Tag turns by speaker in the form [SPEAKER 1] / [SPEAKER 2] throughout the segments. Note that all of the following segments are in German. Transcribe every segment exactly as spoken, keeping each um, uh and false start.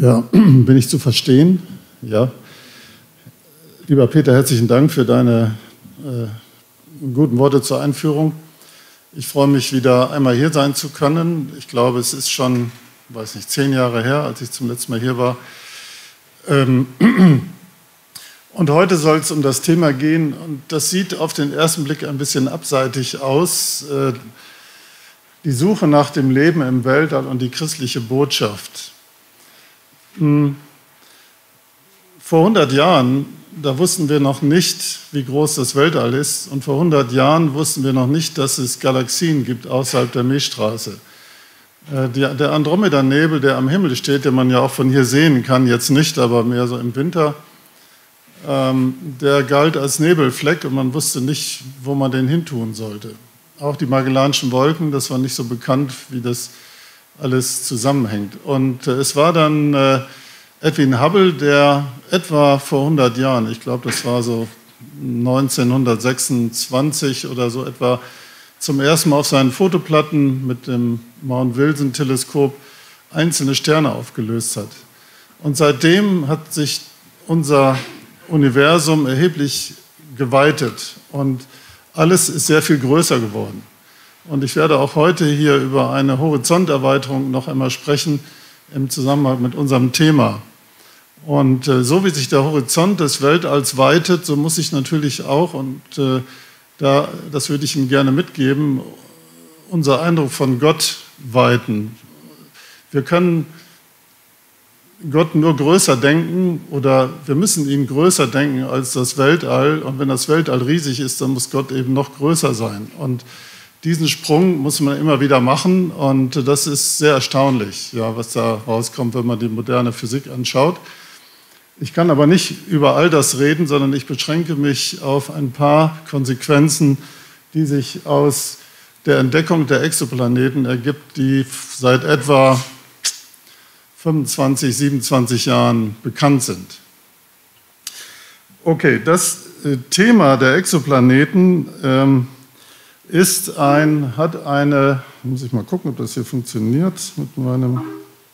[SPEAKER 1] Ja, bin ich zu verstehen? Ja. Lieber Peter, herzlichen Dank für deine äh, guten Worte zur Einführung. Ich freue mich, wieder einmal hier sein zu können. Ich glaube, es ist schon, weiß nicht, zehn Jahre her, als ich zum letzten Mal hier war. Ähm, und heute soll es um das Thema gehen, und das sieht auf den ersten Blick ein bisschen abseitig aus, äh, die Suche nach dem Leben im Weltall und die christliche Botschaft. Hm. Vor hundert Jahren, da wussten wir noch nicht, wie groß das Weltall ist, und vor hundert Jahren wussten wir noch nicht, dass es Galaxien gibt außerhalb der Milchstraße. Äh, der, der Andromeda-Nebel, der am Himmel steht, den man ja auch von hier sehen kann, jetzt nicht, aber mehr so im Winter, ähm, der galt als Nebelfleck und man wusste nicht, wo man den hintun sollte. Auch die Magellanischen Wolken, das war nicht so bekannt, wie das alles zusammenhängt. Und äh, es war dann äh, Edwin Hubble, der etwa vor hundert Jahren, ich glaube, das war so neunzehnhundertsechsundzwanzig oder so etwa, zum ersten Mal auf seinen Fotoplatten mit dem Mount-Wilson-Teleskop einzelne Sterne aufgelöst hat. Und seitdem hat sich unser Universum erheblich geweitet und alles ist sehr viel größer geworden. Und ich werde auch heute hier über eine Horizonterweiterung noch einmal sprechen im Zusammenhang mit unserem Thema. Und äh, so wie sich der Horizont des Weltalls weitet, so muss sich natürlich auch, und äh, da, das würde ich Ihnen gerne mitgeben, unser Eindruck von Gott weiten. Wir können Gott nur größer denken oder wir müssen ihn größer denken als das Weltall. Und wenn das Weltall riesig ist, dann muss Gott eben noch größer sein. Und diesen Sprung muss man immer wieder machen und das ist sehr erstaunlich, ja, was da rauskommt, wenn man die moderne Physik anschaut. Ich kann aber nicht über all das reden, sondern ich beschränke mich auf ein paar Konsequenzen, die sich aus der Entdeckung der Exoplaneten ergibt, die seit etwa fünfundzwanzig, siebenundzwanzig Jahren bekannt sind. Okay, das Thema der Exoplaneten ähm, ist ein, hat eine, muss ich mal gucken, ob das hier funktioniert mit meinem,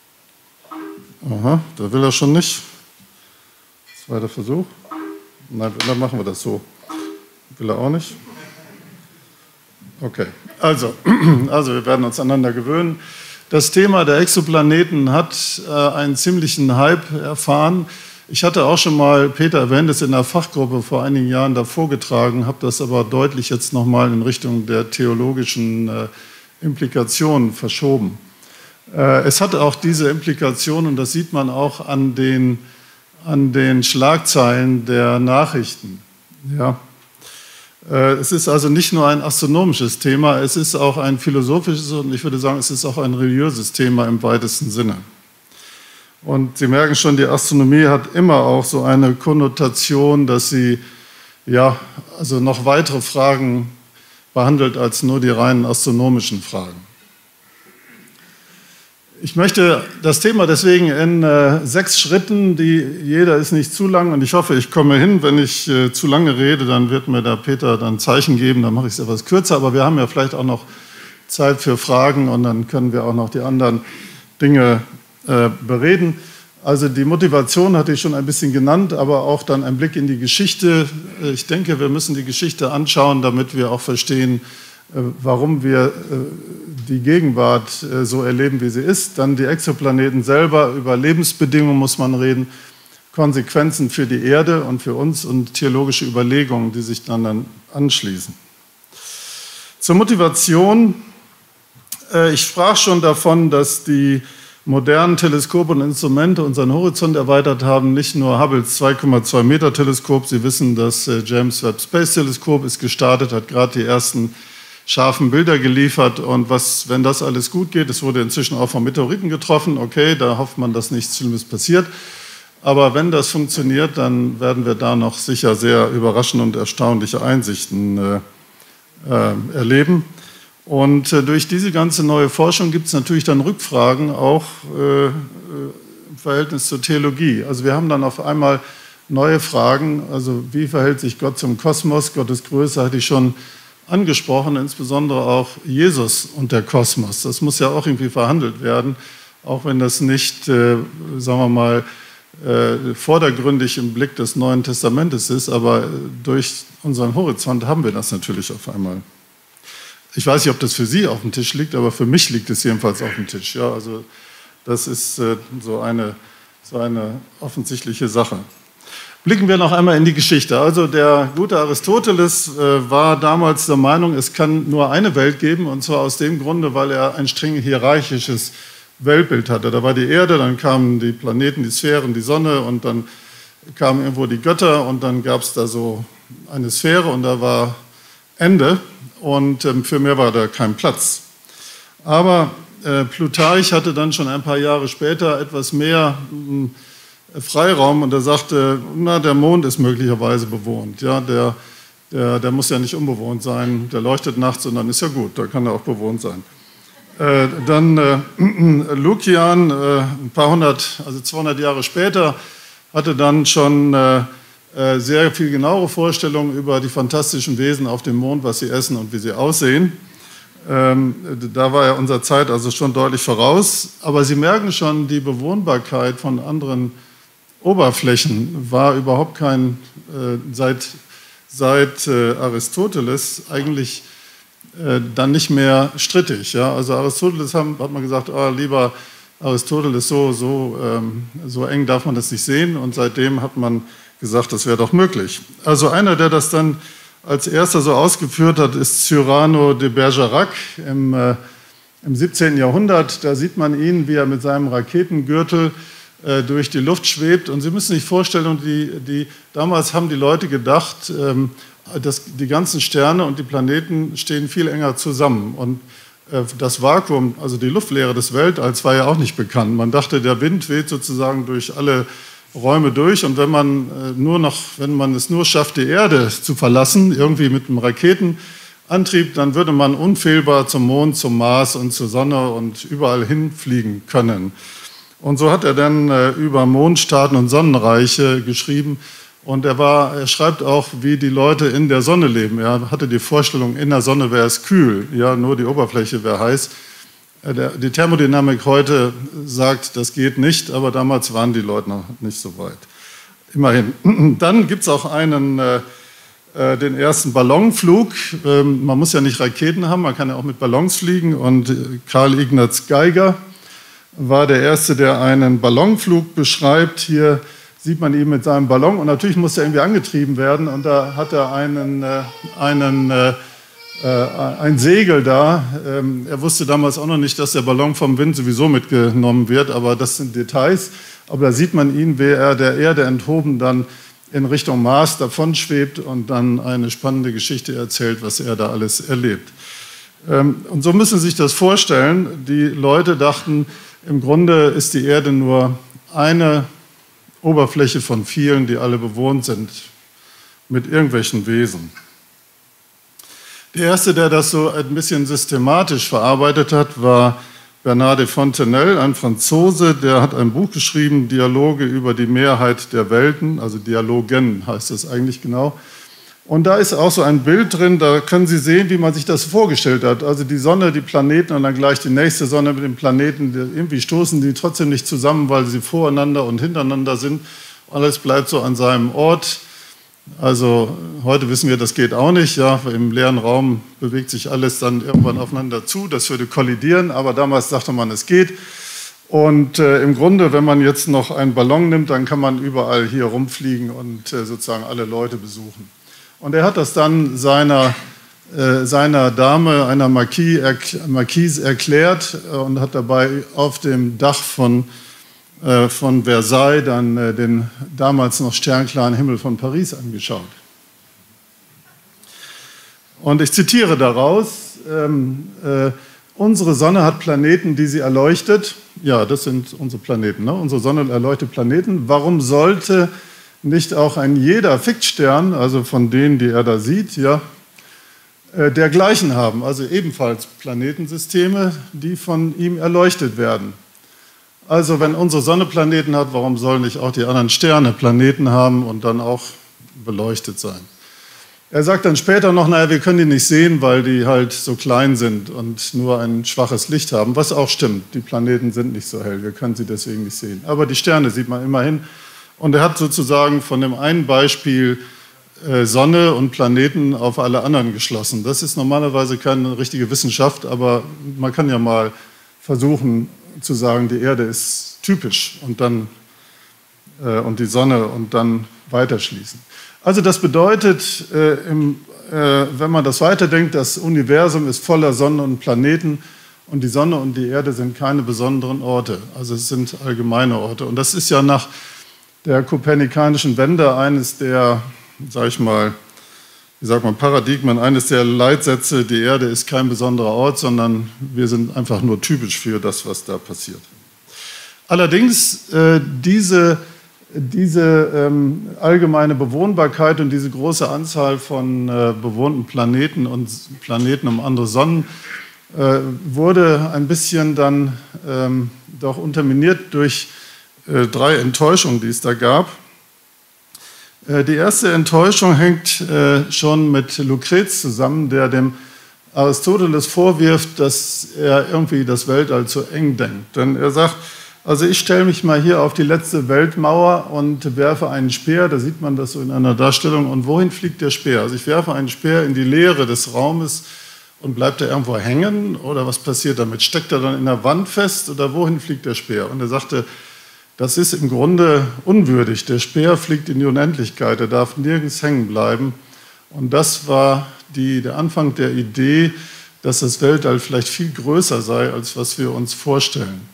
[SPEAKER 1] aha, da will er schon nicht. Zweiter Versuch. Nein, dann machen wir das so. Will er auch nicht. Okay, also, also wir werden uns aneinander gewöhnen. Das Thema der Exoplaneten hat äh, einen ziemlichen Hype erfahren. Ich hatte auch schon mal, Peter erwähnt es, in der Fachgruppe vor einigen Jahren da vorgetragen, habe das aber deutlich jetzt nochmal in Richtung der theologischen äh, Implikationen verschoben. Äh, es hat auch diese Implikationen, und das sieht man auch an den, an den Schlagzeilen der Nachrichten. Ja. Äh, es ist also nicht nur ein astronomisches Thema, es ist auch ein philosophisches und ich würde sagen, es ist auch ein religiöses Thema im weitesten Sinne. Und Sie merken schon, die Astronomie hat immer auch so eine Konnotation, dass sie ja, also noch weitere Fragen behandelt als nur die reinen astronomischen Fragen. Ich möchte das Thema deswegen in äh, sechs Schritten, die jeder ist nicht zu lang, und ich hoffe, ich komme hin. Wenn ich äh, zu lange rede, dann wird mir der Peter dann Zeichen geben, dann mache ich es etwas kürzer, aber wir haben ja vielleicht auch noch Zeit für Fragen und dann können wir auch noch die anderen Dinge äh, bereden. Also die Motivation hatte ich schon ein bisschen genannt, aber auch dann ein Blick in die Geschichte. Ich denke, wir müssen die Geschichte anschauen, damit wir auch verstehen, warum wir die Gegenwart so erleben, wie sie ist. Dann die Exoplaneten selber, über Lebensbedingungen muss man reden, Konsequenzen für die Erde und für uns und theologische Überlegungen, die sich dann, dann anschließen. Zur Motivation. Ich sprach schon davon, dass die modernen Teleskope und Instrumente unseren Horizont erweitert haben, nicht nur Hubbles zwei Komma zwei Meter Teleskop. Sie wissen, das James Webb Space Teleskop ist gestartet, hat gerade die ersten scharfen Bilder geliefert. Und was, wenn das alles gut geht, es wurde inzwischen auch von Meteoriten getroffen, okay, da hofft man, dass nichts Schlimmes passiert. Aber wenn das funktioniert, dann werden wir da noch sicher sehr überraschende und erstaunliche Einsichten äh, äh, erleben. Und äh, durch diese ganze neue Forschung gibt es natürlich dann Rückfragen, auch äh, im Verhältnis zur Theologie. Also wir haben dann auf einmal neue Fragen, also wie verhält sich Gott zum Kosmos? Gottes Größe hatte ich schon angesprochen, insbesondere auch Jesus und der Kosmos. Das muss ja auch irgendwie verhandelt werden. auch wenn das nicht, äh, sagen wir mal, äh, vordergründig im Blick des Neuen Testamentes ist, aber durch unseren Horizont haben wir das natürlich auf einmal. Ich weiß nicht, ob das für Sie auf dem Tisch liegt, aber für mich liegt es jedenfalls auf dem Tisch. Ja, also das ist äh, so eine, so eine offensichtliche Sache. Blicken wir noch einmal in die Geschichte. Also der gute Aristoteles äh, war damals der Meinung, es kann nur eine Welt geben, und zwar aus dem Grunde, weil er ein streng hierarchisches Weltbild hatte. Da war die Erde, dann kamen die Planeten, die Sphären, die Sonne, und dann kamen irgendwo die Götter, und dann gab es da so eine Sphäre, und da war Ende, und ähm, für mehr war da kein Platz. Aber äh, Plutarch hatte dann schon ein paar Jahre später etwas mehr mh, Freiraum, und er sagte, na, der Mond ist möglicherweise bewohnt. Ja, der, der, der muss ja nicht unbewohnt sein, der leuchtet nachts und dann ist ja gut, da kann er auch bewohnt sein. Äh, dann äh, Lukian, äh, ein paar hundert, also zweihundert Jahre später, hatte dann schon äh, äh, sehr viel genauere Vorstellungen über die fantastischen Wesen auf dem Mond, was sie essen und wie sie aussehen. Ähm, da war er unserer Zeit also schon deutlich voraus. Aber Sie merken schon, die Bewohnbarkeit von anderen Oberflächen war überhaupt kein, äh, seit, seit äh, Aristoteles eigentlich äh, dann nicht mehr strittig. Ja? Also Aristoteles haben, hat man gesagt, ah, lieber Aristoteles, so, so, ähm, so eng darf man das nicht sehen, und seitdem hat man gesagt, das wäre doch möglich. Also einer, der das dann als erster so ausgeführt hat, ist Cyrano de Bergerac im, äh, im siebzehnten Jahrhundert. Da sieht man ihn, wie er mit seinem Raketengürtel äh, durch die Luft schwebt. Und Sie müssen sich vorstellen, die, die, damals haben die Leute gedacht, ähm, dass die ganzen Sterne und die Planeten stehen viel enger zusammen. Und äh, das Vakuum, also die Luftleere des Weltalls, war ja auch nicht bekannt. Man dachte, der Wind weht sozusagen durch alle Räume durch, und wenn man nur noch, wenn man es nur schafft, die Erde zu verlassen, irgendwie mit einem Raketenantrieb, dann würde man unfehlbar zum Mond, zum Mars und zur Sonne und überall hinfliegen können. Und so hat er dann über Mondstaaten und Sonnenreiche geschrieben, und er war, er schreibt auch, wie die Leute in der Sonne leben. Er hatte die Vorstellung, in der Sonne wäre es kühl, ja, nur die Oberfläche wäre heiß. Die Thermodynamik heute sagt, das geht nicht, aber damals waren die Leute noch nicht so weit. Immerhin. Dann gibt es auch einen, äh, den ersten Ballonflug. Ähm, man muss ja nicht Raketen haben, man kann ja auch mit Ballons fliegen. Und Karl Ignaz Geiger war der Erste, der einen Ballonflug beschreibt. Hier sieht man ihn mit seinem Ballon, und natürlich muss er irgendwie angetrieben werden. Und da hat er einen, äh, einen äh, ein Segel da. Er wusste damals auch noch nicht, dass der Ballon vom Wind sowieso mitgenommen wird, aber das sind Details. Aber da sieht man ihn, wie er der Erde enthoben dann in Richtung Mars davonschwebt und dann eine spannende Geschichte erzählt, was er da alles erlebt. Und so müssen Sie sich das vorstellen. Die Leute dachten, im Grunde ist die Erde nur eine Oberfläche von vielen, die alle bewohnt sind mit irgendwelchen Wesen. Der Erste, der das so ein bisschen systematisch verarbeitet hat, war Bernard de Fontenelle, ein Franzose. Der hat ein Buch geschrieben, Dialoge über die Mehrheit der Welten, also Dialogen heißt das eigentlich genau. Und da ist auch so ein Bild drin, da können Sie sehen, wie man sich das vorgestellt hat. Also die Sonne, die Planeten und dann gleich die nächste Sonne mit den Planeten. Irgendwie stoßen die trotzdem nicht zusammen, weil sie voreinander und hintereinander sind. Alles bleibt so an seinem Ort. Also heute wissen wir, das geht auch nicht. Ja, im leeren Raum bewegt sich alles dann irgendwann aufeinander zu. Das würde kollidieren, aber damals dachte man, es geht. Und äh, im Grunde, wenn man jetzt noch einen Ballon nimmt, dann kann man überall hier rumfliegen und äh, sozusagen alle Leute besuchen. Und er hat das dann seiner, äh, seiner Dame, einer Marquise, erkl- Marquise erklärt äh, und hat dabei auf dem Dach von von Versailles dann den damals noch sternklaren Himmel von Paris angeschaut. Und ich zitiere daraus, ähm, äh, unsere Sonne hat Planeten, die sie erleuchtet. Ja, das sind unsere Planeten, ne? Unsere Sonne erleuchtet Planeten. Warum sollte nicht auch ein jeder Fixstern, also von denen, die er da sieht, ja, äh, dergleichen haben, also ebenfalls Planetensysteme, die von ihm erleuchtet werden? Also wenn unsere Sonne Planeten hat, warum sollen nicht auch die anderen Sterne Planeten haben und dann auch beleuchtet sein? Er sagt dann später noch, naja, wir können die nicht sehen, weil die halt so klein sind und nur ein schwaches Licht haben, was auch stimmt. Die Planeten sind nicht so hell, wir können sie deswegen nicht sehen. Aber die Sterne sieht man immerhin. Und er hat sozusagen von dem einen Beispiel äh, Sonne und Planeten auf alle anderen geschlossen. Das ist normalerweise keine richtige Wissenschaft, aber man kann ja mal versuchen zu sagen, die Erde ist typisch und, dann, äh, und die Sonne und dann weiterschließen. Also das bedeutet, äh, im, äh, wenn man das weiterdenkt, das Universum ist voller Sonnen und Planeten und die Sonne und die Erde sind keine besonderen Orte, also es sind allgemeine Orte. Und das ist ja nach der kopernikanischen Wende eines der, sag ich mal, wie sagt man, Paradigmen, eines der Leitsätze, die Erde ist kein besonderer Ort, sondern wir sind einfach nur typisch für das, was da passiert. Allerdings äh, diese Diese ähm, allgemeine Bewohnbarkeit und diese große Anzahl von äh, bewohnten Planeten und Planeten um andere Sonnen äh, wurde ein bisschen dann ähm, doch unterminiert durch äh, drei Enttäuschungen, die es da gab. Äh, die erste Enttäuschung hängt äh, schon mit Lucrez zusammen, der dem Aristoteles vorwirft, dass er irgendwie das Weltall zu eng denkt. Denn er sagt, also ich stelle mich mal hier auf die letzte Weltmauer und werfe einen Speer, da sieht man das so in einer Darstellung, und wohin fliegt der Speer? Also ich werfe einen Speer in die Leere des Raumes und bleibt er irgendwo hängen oder was passiert damit? Steckt er dann in der Wand fest oder wohin fliegt der Speer? Und er sagte, das ist im Grunde unwürdig, der Speer fliegt in die Unendlichkeit, er darf nirgends hängen bleiben. Und das war die, der Anfang der Idee, dass das Weltall vielleicht viel größer sei, als was wir uns vorstellen.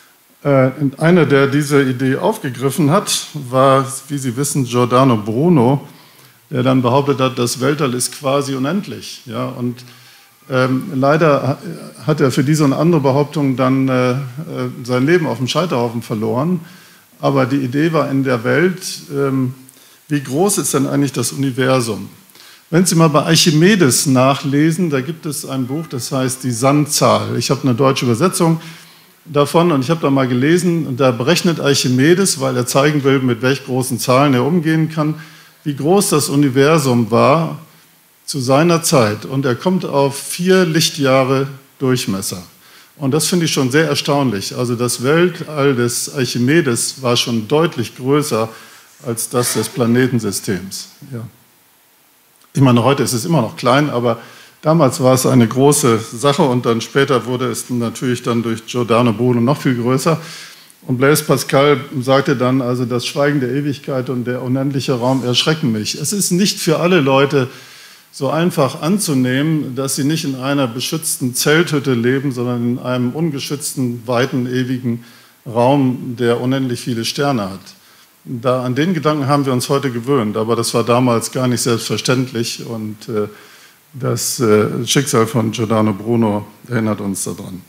[SPEAKER 1] Einer, der diese Idee aufgegriffen hat, war, wie Sie wissen, Giordano Bruno, der dann behauptet hat, das Weltall ist quasi unendlich. Ja, und ähm, leider hat er für diese und andere Behauptungen dann äh, sein Leben auf dem Scheiterhaufen verloren. Aber die Idee war in der Welt, ähm, wie groß ist denn eigentlich das Universum? Wenn Sie mal bei Archimedes nachlesen, da gibt es ein Buch, das heißt Die Sandzahl. Ich habe eine deutsche Übersetzung davon und ich habe da mal gelesen, und da berechnet Archimedes, weil er zeigen will, mit welch großen Zahlen er umgehen kann, wie groß das Universum war zu seiner Zeit. Und er kommt auf vier Lichtjahre Durchmesser. Und das finde ich schon sehr erstaunlich. Also das Weltall des Archimedes war schon deutlich größer als das des Planetensystems. Ja. Ich meine, heute ist es immer noch klein, aber damals war es eine große Sache und dann später wurde es natürlich dann durch Giordano Bruno noch viel größer. Und Blaise Pascal sagte dann, also das Schweigen der Ewigkeit und der unendliche Raum erschrecken mich. Es ist nicht für alle Leute so einfach anzunehmen, dass sie nicht in einer beschützten Zelthütte leben, sondern in einem ungeschützten, weiten, ewigen Raum, der unendlich viele Sterne hat. Da, an den Gedanken haben wir uns heute gewöhnt, aber das war damals gar nicht selbstverständlich und äh, das äh, Schicksal von Giordano Bruno erinnert uns daran.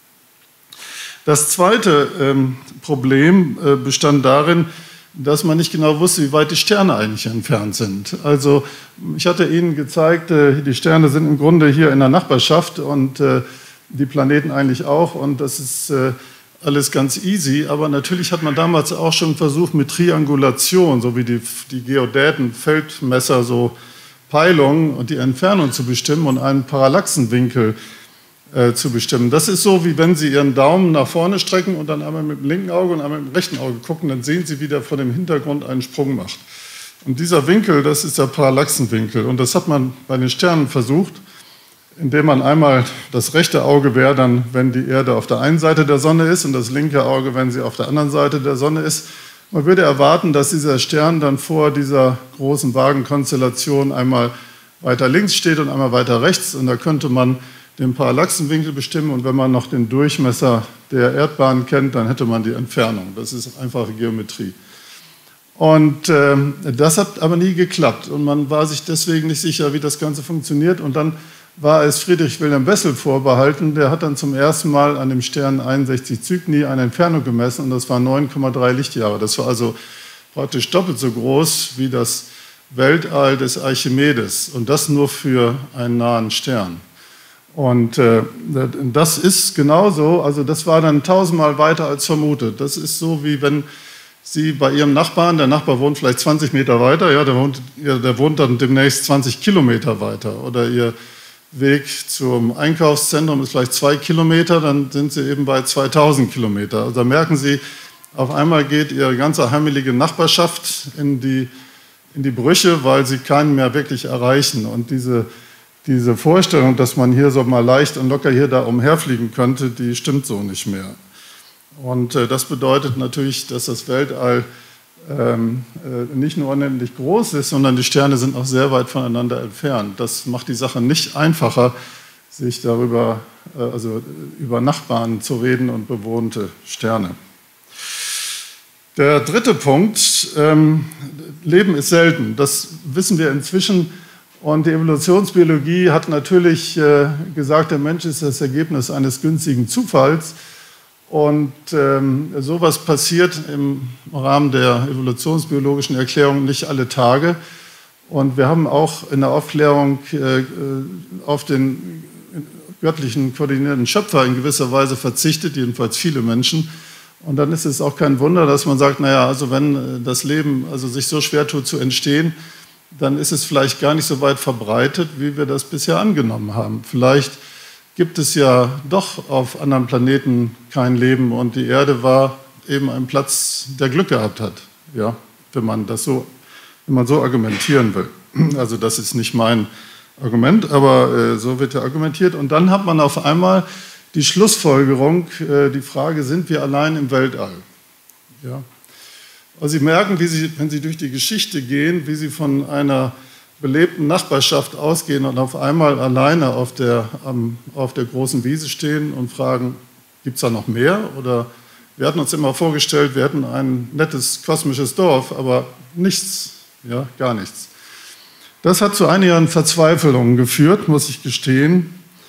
[SPEAKER 1] Das zweite ähm, Problem äh, bestand darin, dass man nicht genau wusste, wie weit die Sterne eigentlich entfernt sind. Also ich hatte Ihnen gezeigt, äh, die Sterne sind im Grunde hier in der Nachbarschaft und äh, die Planeten eigentlich auch und das ist äh, alles ganz easy, aber natürlich hat man damals auch schon versucht mit Triangulation, so wie die, die Geodäten, Feldmesser, so Peilungen und die Entfernung zu bestimmen und einen Parallaxenwinkel äh, zu bestimmen. Das ist so, wie wenn Sie Ihren Daumen nach vorne strecken und dann einmal mit dem linken Auge und einmal mit dem rechten Auge gucken, dann sehen Sie, wie der vor dem Hintergrund einen Sprung macht. Und dieser Winkel, das ist der Parallaxenwinkel und das hat man bei den Sternen versucht, indem man einmal das rechte Auge wäre dann, wenn die Erde auf der einen Seite der Sonne ist und das linke Auge, wenn sie auf der anderen Seite der Sonne ist. Man würde erwarten, dass dieser Stern dann vor dieser großen Wagenkonstellation einmal weiter links steht und einmal weiter rechts und da könnte man den Parallaxenwinkel bestimmen und wenn man noch den Durchmesser der Erdbahn kennt, dann hätte man die Entfernung. Das ist einfache Geometrie. Und äh, das hat aber nie geklappt und man war sich deswegen nicht sicher, wie das Ganze funktioniert und dann war es Friedrich Wilhelm Bessel vorbehalten, der hat dann zum ersten Mal an dem Stern einundsechzig Cygni eine Entfernung gemessen und das waren neun Komma drei Lichtjahre. Das war also praktisch doppelt so groß wie das Weltall des Archimedes und das nur für einen nahen Stern. Und äh, das ist genauso, also das war dann tausendmal weiter als vermutet. Das ist so, wie wenn Sie bei Ihrem Nachbarn, der Nachbar wohnt vielleicht zwanzig Meter weiter, ja, der wohnt, ja, der wohnt dann demnächst zwanzig Kilometer weiter. Oder Ihr Weg zum Einkaufszentrum ist vielleicht zwei Kilometer, dann sind Sie eben bei zweitausend Kilometer. Also da merken Sie, auf einmal geht Ihre ganze heimelige Nachbarschaft in die, in die Brüche, weil Sie keinen mehr wirklich erreichen. Und diese, diese Vorstellung, dass man hier so mal leicht und locker hier da umherfliegen könnte, die stimmt so nicht mehr. Und äh, das bedeutet natürlich, dass das Weltall ähm, äh, nicht nur unendlich groß ist, sondern die Sterne sind auch sehr weit voneinander entfernt. Das macht die Sache nicht einfacher, sich darüber, äh, also über Nachbarn zu reden und bewohnte Sterne. Der dritte Punkt, ähm, Leben ist selten. Das wissen wir inzwischen. Und die Evolutionsbiologie hat natürlich äh, gesagt, der Mensch ist das Ergebnis eines günstigen Zufalls. Und ähm, sowas passiert im Rahmen der evolutionsbiologischen Erklärung nicht alle Tage. Und wir haben auch in der Aufklärung äh, auf den göttlichen koordinierten Schöpfer in gewisser Weise verzichtet, jedenfalls viele Menschen. Und dann ist es auch kein Wunder, dass man sagt, naja, also wenn das Leben also sich so schwer tut zu entstehen, dann ist es vielleicht gar nicht so weit verbreitet, wie wir das bisher angenommen haben. Vielleicht gibt es ja doch auf anderen Planeten kein Leben und die Erde war eben ein Platz, der Glück gehabt hat, ja, wenn man das so, wenn man so argumentieren will. Also das ist nicht mein Argument, aber äh, so wird ja argumentiert. Und dann hat man auf einmal die Schlussfolgerung, äh, die Frage, sind wir allein im Weltall? Ja. Also Sie merken, wie Sie, wenn Sie durch die Geschichte gehen, wie Sie von einer belebten Nachbarschaft ausgehen und auf einmal alleine auf der, um, auf der großen Wiese stehen und fragen, gibt es da noch mehr? Oder wir hatten uns immer vorgestellt, wir hätten ein nettes kosmisches Dorf, aber nichts, ja, gar nichts. Das hat zu einigen Verzweiflungen geführt, muss ich gestehen.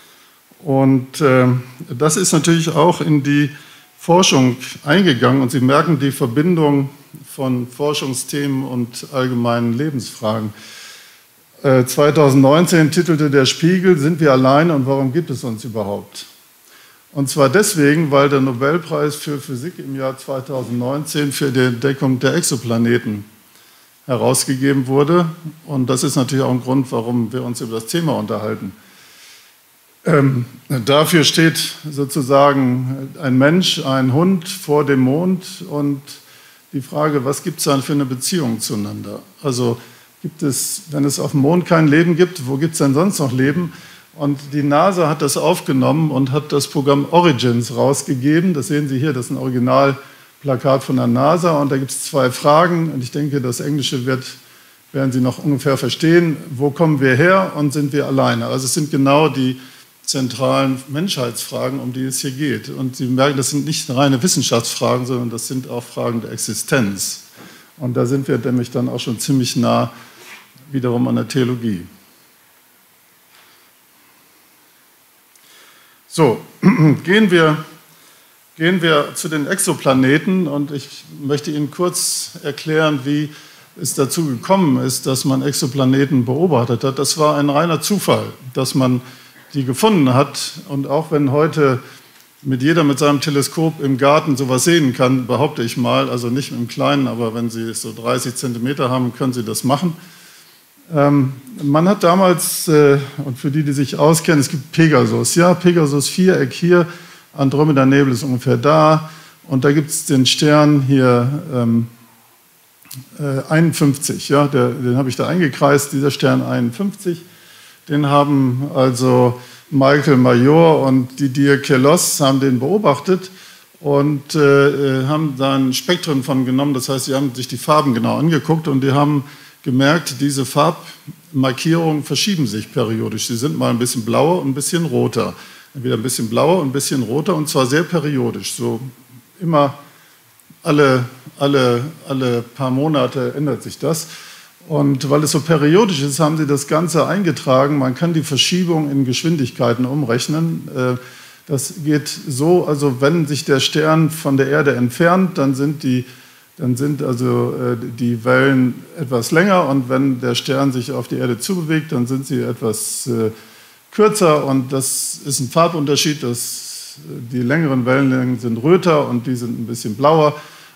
[SPEAKER 1] Und äh, das ist natürlich auch in die Forschung eingegangen. Und Sie merken die Verbindung von Forschungsthemen und allgemeinen Lebensfragen. zweitausendneunzehn titelte der Spiegel, sind wir alleine und warum gibt es uns überhaupt? Und zwar deswegen, weil der Nobelpreis für Physik im Jahr zweitausendneunzehn für die Entdeckung der Exoplaneten herausgegeben wurde. Und das ist natürlich auch ein Grund, warum wir uns über das Thema unterhalten. Ähm, dafür steht sozusagen ein Mensch, ein Hund vor dem Mond und die Frage, was gibt es dann für eine Beziehung zueinander? Also gibt es, wenn es auf dem Mond kein Leben gibt, wo gibt es denn sonst noch Leben? Und die NASA hat das aufgenommen und hat das Programm Origins rausgegeben. Das sehen Sie hier, das ist ein Originalplakat von der NASA. Und da gibt es zwei Fragen. Und ich denke, das Englische wird, werden Sie noch ungefähr verstehen. Wo kommen wir her und sind wir alleine? Also es sind genau die zentralen Menschheitsfragen, um die es hier geht. Und Sie merken, das sind nicht reine Wissenschaftsfragen, sondern das sind auch Fragen der Existenz. Und da sind wir nämlich dann auch schon ziemlich nah wiederum an der Theologie. So, gehen wir, gehen wir zu den Exoplaneten und ich möchte Ihnen kurz erklären, wie es dazu gekommen ist, dass man Exoplaneten beobachtet hat. Das war ein reiner Zufall, dass man die gefunden hat. Und auch wenn heute mit jeder mit seinem Teleskop im Garten sowas sehen kann, behaupte ich mal, also nicht im Kleinen, aber wenn Sie so dreißig Zentimeter haben, können Sie das machen. Ähm, man hat damals, äh, und für die, die sich auskennen, es gibt Pegasus, ja, Pegasus-Viereck hier, Andromeda-Nebel ist ungefähr da, und da gibt es den Stern hier ähm, äh, einundfünfzig, ja, der, den habe ich da eingekreist, dieser Stern einundfünfzig, den haben also Michael Major und Didier Queloz haben den beobachtet und äh, haben da ein Spektrum von genommen. Das heißt, sie haben sich die Farben genau angeguckt und die haben gemerkt, diese Farbmarkierungen verschieben sich periodisch. Sie sind mal ein bisschen blauer und ein bisschen roter. Wieder ein bisschen blauer und ein bisschen roter und zwar sehr periodisch. So immer alle, alle, alle paar Monate ändert sich das. Und weil es so periodisch ist, haben sie das Ganze eingetragen. Man kann die Verschiebung in Geschwindigkeiten umrechnen. Das geht so, also wenn sich der Stern von der Erde entfernt, dann sind die, dann sind also die Wellen etwas länger und wenn der Stern sich auf die Erde zubewegt, dann sind sie etwas kürzer und das ist ein Farbunterschied. Das, die längeren Wellenlängen sind röter und die sind ein bisschen blauer.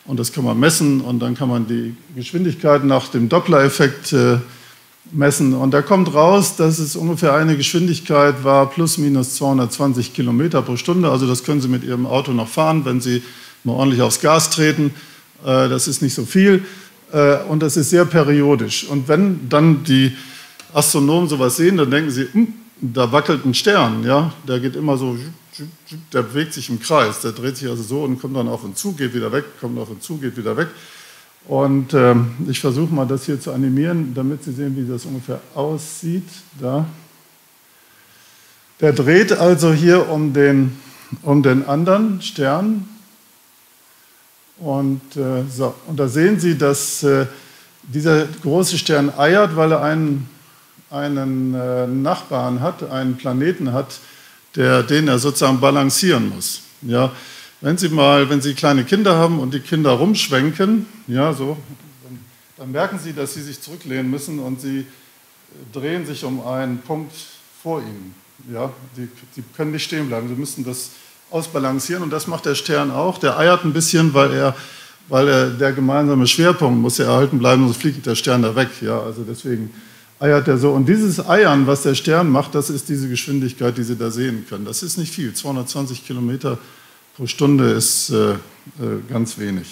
[SPEAKER 1] und das kann man messen und dann kann man die Geschwindigkeit nach dem Doppler-Effekt äh, messen und da kommt raus, dass es ungefähr eine Geschwindigkeit war, plus minus zweihundertzwanzig Kilometer pro Stunde, also das können Sie mit Ihrem Auto noch fahren, wenn Sie mal ordentlich aufs Gas treten, äh, das ist nicht so viel äh, und das ist sehr periodisch und wenn dann die Astronomen sowas sehen, dann denken sie, hm, da wackelt ein Stern, ja, der geht immer so, der bewegt sich im Kreis, der dreht sich also so und kommt dann auf uns zu, geht wieder weg, kommt auf uns zu, geht wieder weg. Und ähm, ich versuche mal das hier zu animieren, damit Sie sehen, wie das ungefähr aussieht. Da. Der dreht also hier um den, um den anderen Stern. Und, äh, so. und da sehen Sie, dass äh, dieser große Stern eiert, weil er einen, einen äh, Nachbarn hat, einen Planeten hat, der, den er sozusagen balancieren muss. Ja. Wenn Sie mal, wenn Sie kleine Kinder haben und die Kinder rumschwenken, ja, so, dann, dann merken Sie, dass Sie sich zurücklehnen müssen und Sie drehen sich um einen Punkt vor Ihnen. Ja, Sie, Sie können nicht stehen bleiben, Sie müssen das ausbalancieren und das macht der Stern auch. Der eiert ein bisschen, weil er, weil er der gemeinsame Schwerpunkt muss ja erhalten bleiben, sonst fliegt der Stern da weg. Ja, also deswegen eiert er so. Und dieses Eiern, was der Stern macht, das ist diese Geschwindigkeit, die Sie da sehen können. Das ist nicht viel, zweihundertzwanzig Kilometer pro Stunde ist äh, äh, ganz wenig.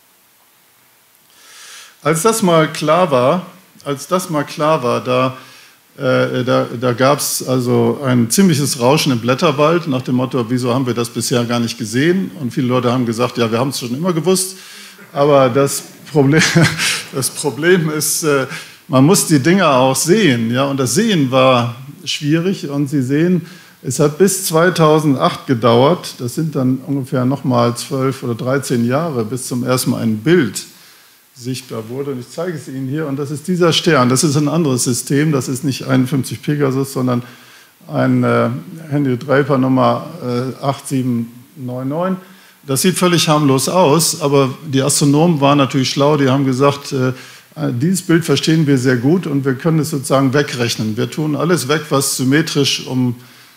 [SPEAKER 1] Als das mal klar war, als das mal klar war, da, äh, da, da gab es also ein ziemliches Rauschen im Blätterwald nach dem Motto, wieso haben wir das bisher gar nicht gesehen? Und viele Leute haben gesagt, ja, wir haben es schon immer gewusst, aber das Problem, das Problem ist, äh, man muss die Dinge auch sehen, ja, und das Sehen war schwierig und Sie sehen, es hat bis zweitausendacht gedauert, das sind dann ungefähr nochmal zwölf oder dreizehn Jahre, bis zum ersten Mal ein Bild sichtbar wurde. Und ich zeige es Ihnen hier, und das ist dieser Stern. Das ist ein anderes System, das ist nicht einundfünfzig Pegasus, sondern ein äh, Henry Draper Nummer äh, acht sieben neun neun. Das sieht völlig harmlos aus, aber die Astronomen waren natürlich schlau, die haben gesagt, äh, dieses Bild verstehen wir sehr gut und wir können es sozusagen wegrechnen. Wir tun alles weg, was symmetrisch um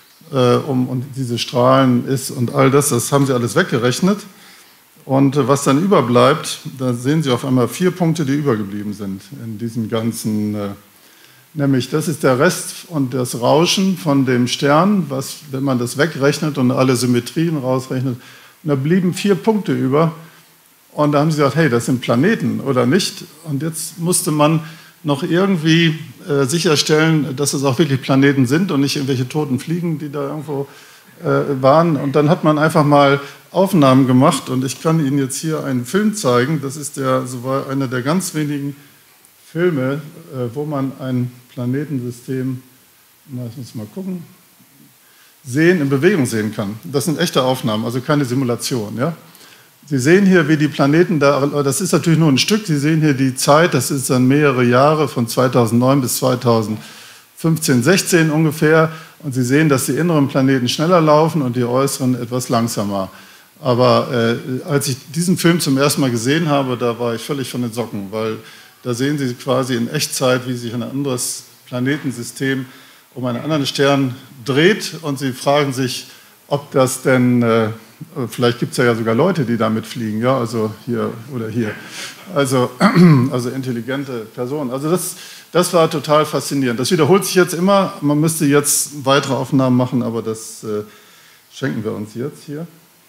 [SPEAKER 1] Um, und diese Strahlen ist und all das, das haben sie alles weggerechnet. Und äh, was dann überbleibt, da sehen Sie auf einmal vier Punkte, die übergeblieben sind in diesem ganzen, äh, nämlich das ist der Rest und das Rauschen von dem Stern, was, wenn man das wegrechnet und alle Symmetrien rausrechnet, und da blieben vier Punkte über. Und da haben sie gesagt, hey, das sind Planeten oder nicht? Und jetzt musste man noch irgendwie äh, sicherstellen, dass es auch wirklich Planeten sind und nicht irgendwelche toten Fliegen, die da irgendwo äh, waren. Und dann hat man einfach mal Aufnahmen gemacht und ich kann Ihnen jetzt hier einen Film zeigen. Das ist der, so war einer der ganz wenigen Filme, äh, wo man ein Planetensystem, na, ich muss mal gucken, sehen, in Bewegung sehen kann. Das sind echte Aufnahmen, also keine Simulation, ja. Sie sehen hier, wie die Planeten da, das ist natürlich nur ein Stück, Sie sehen hier die Zeit, das ist dann mehrere Jahre, von zweitausendneun bis zweitausendfünfzehn, sechzehn ungefähr. Und Sie sehen, dass die inneren Planeten schneller laufen und die äußeren etwas langsamer. Aber äh, als ich diesen Film zum ersten Mal gesehen habe, da war ich völlig von den Socken, weil da sehen Sie quasi in Echtzeit, wie sich ein anderes Planetensystem um einen anderen Stern dreht und Sie fragen sich, ob das denn... Äh, Vielleicht gibt es ja, ja sogar Leute, die damit fliegen, ja, also hier oder hier. Also, also intelligente Personen. Also das, das war total faszinierend. Das wiederholt sich jetzt immer. Man müsste jetzt weitere Aufnahmen machen, aber das äh, schenken wir uns jetzt hier.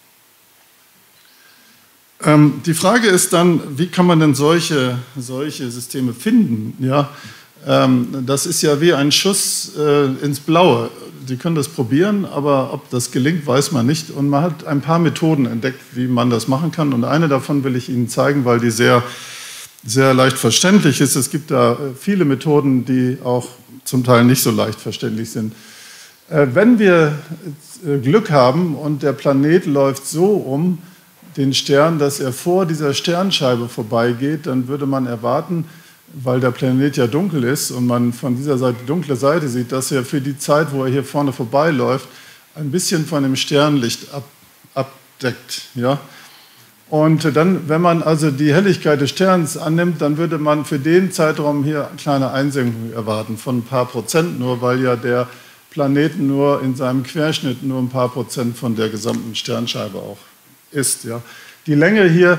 [SPEAKER 1] Ähm, die Frage ist dann, wie kann man denn solche, solche Systeme finden? Ja, ähm, das ist ja wie ein Schuss äh, ins Blaue. Sie können das probieren, aber ob das gelingt, weiß man nicht. Und man hat ein paar Methoden entdeckt, wie man das machen kann. Und eine davon will ich Ihnen zeigen, weil die sehr, sehr leicht verständlich ist. Es gibt da viele Methoden, die auch zum Teil nicht so leicht verständlich sind. Wenn wir Glück haben und der Planet läuft so um den Stern, dass er vor dieser Sternscheibe vorbeigeht, dann würde man erwarten, weil der Planet ja dunkel ist und man von dieser Seite die dunkle Seite sieht, dass er für die Zeit, wo er hier vorne vorbeiläuft, ein bisschen von dem Sternlicht ab, abdeckt. Ja? Und dann, wenn man also die Helligkeit des Sterns annimmt, dann würde man für den Zeitraum hier eine kleine Einsenkung erwarten, von ein paar Prozent nur, weil ja der Planet nur in seinem Querschnitt nur ein paar Prozent von der gesamten Sternscheibe auch ist. Ja? Die Länge hier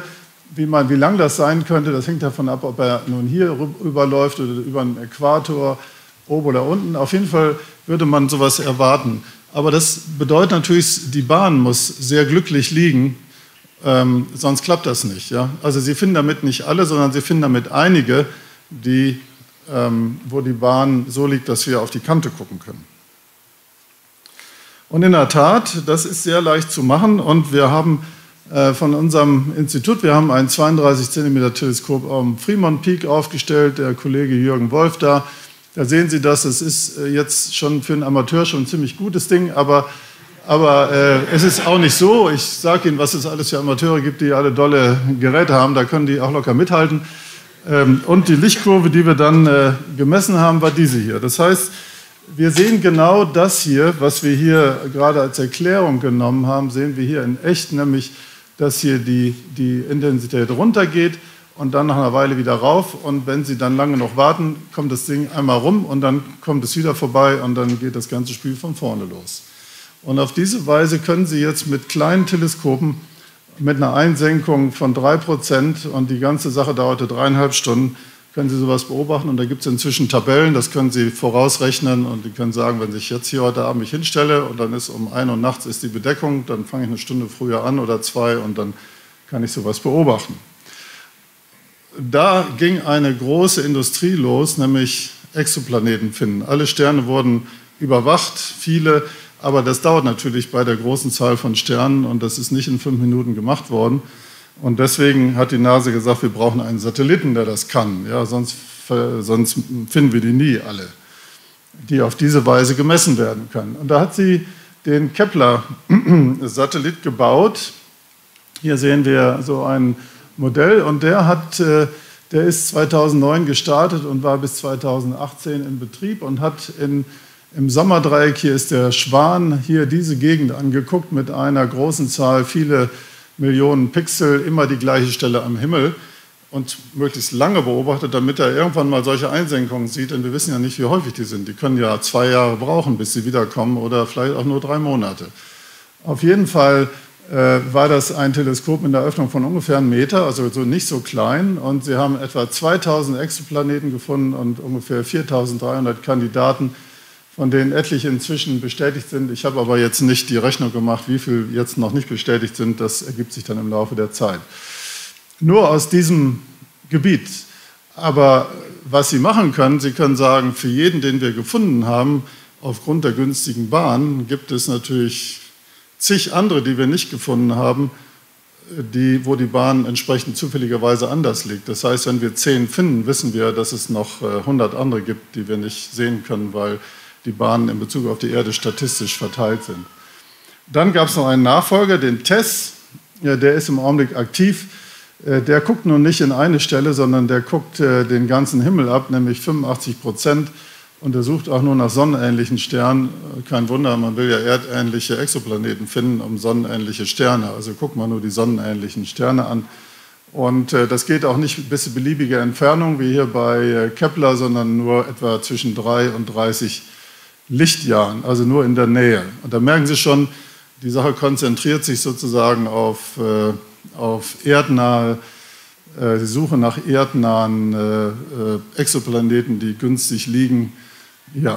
[SPEAKER 1] wie, man, wie lang das sein könnte, das hängt davon ab, ob er nun hier rüberläuft oder über den Äquator, oben oder unten. Auf jeden Fall würde man sowas erwarten. Aber das bedeutet natürlich, die Bahn muss sehr glücklich liegen, ähm, sonst klappt das nicht. Ja? Also Sie finden damit nicht alle, sondern Sie finden damit einige, die, ähm, wo die Bahn so liegt, dass wir auf die Kante gucken können. Und in der Tat, das ist sehr leicht zu machen und wir haben äh, von unserem Institut, wir haben ein zweiunddreißig Zentimeter Teleskop am Fremont Peak aufgestellt, der Kollege Jürgen Wolf da. Da sehen Sie das, es ist jetzt schon für einen Amateur schon ein ziemlich gutes Ding, aber, aber äh, es ist auch nicht so. Ich sage Ihnen, was es alles für Amateure gibt, die alle dolle Geräte haben, da können die auch locker mithalten. Ähm, und die Lichtkurve, die wir dann äh, gemessen haben, war diese hier. Das heißt, wir sehen genau das hier, was wir hier gerade als Erklärung genommen haben, sehen wir hier in echt, nämlich, dass hier die, die Intensität runtergeht und dann nach einer Weile wieder rauf. Und wenn Sie dann lange noch warten, kommt das Ding einmal rum und dann kommt es wieder vorbei und dann geht das ganze Spiel von vorne los. Und auf diese Weise können Sie jetzt mit kleinen Teleskopen mit einer Einsenkung von drei Prozent und die ganze Sache dauerte dreieinhalb Stunden, können Sie sowas beobachten. Und da gibt es inzwischen Tabellen, das können Sie vorausrechnen und die können sagen, wenn ich jetzt hier heute Abend mich hinstelle und dann ist um ein Uhr nachts ist die Bedeckung, dann fange ich eine Stunde früher an oder zwei und dann kann ich sowas beobachten. Da ging eine große Industrie los, nämlich Exoplaneten finden. Alle Sterne wurden überwacht, viele, aber das dauert natürlich bei der großen Zahl von Sternen und das ist nicht in fünf Minuten gemacht worden. Und deswegen hat die NASA gesagt, wir brauchen einen Satelliten, der das kann. Ja, sonst, sonst finden wir die nie alle, die auf diese Weise gemessen werden können. Und da hat sie den Kepler-Satellit gebaut. Hier sehen wir so ein Modell und der, hat, der ist zweitausendneun gestartet und war bis zweitausendachtzehn in Betrieb und hat in, im Sommerdreieck, hier ist der Schwan, hier diese Gegend angeguckt mit einer großen Zahl, viele Millionen Pixel, immer die gleiche Stelle am Himmel und möglichst lange beobachtet, damit er irgendwann mal solche Einsenkungen sieht, denn wir wissen ja nicht, wie häufig die sind. Die können ja zwei Jahre brauchen, bis sie wiederkommen oder vielleicht auch nur drei Monate. Auf jeden Fall war das ein Teleskop mit einer Öffnung von ungefähr einem Meter, also so nicht so klein. Und sie haben etwa zweitausend Exoplaneten gefunden und ungefähr viertausenddreihundert Kandidaten, von denen etliche inzwischen bestätigt sind. Ich habe aber jetzt nicht die Rechnung gemacht, wie viele jetzt noch nicht bestätigt sind. Das ergibt sich dann im Laufe der Zeit. Nur aus diesem Gebiet. Aber was Sie machen können, Sie können sagen, für jeden, den wir gefunden haben, aufgrund der günstigen Bahn, gibt es natürlich zig andere, die wir nicht gefunden haben, die, wo die Bahn entsprechend zufälligerweise anders liegt. Das heißt, wenn wir zehn finden, wissen wir, dass es noch hundert andere gibt, die wir nicht sehen können, weil die Bahnen in Bezug auf die Erde statistisch verteilt sind. Dann gab es noch einen Nachfolger, den TESS, ja, der ist im Augenblick aktiv. Der guckt nun nicht in eine Stelle, sondern der guckt den ganzen Himmel ab, nämlich fünfundachtzig Prozent. Und er sucht auch nur nach sonnenähnlichen Sternen. Kein Wunder, man will ja erdähnliche Exoplaneten finden, um sonnenähnliche Sterne. Also guckt man nur die sonnenähnlichen Sterne an. Und äh, das geht auch nicht bis beliebige Entfernung, wie hier bei äh, Kepler, sondern nur etwa zwischen drei und dreißig Lichtjahren, also nur in der Nähe. Und da merken Sie schon, die Sache konzentriert sich sozusagen auf, äh, auf erdnahe, äh, die Suche nach erdnahen äh, Exoplaneten, die günstig liegen. Ja,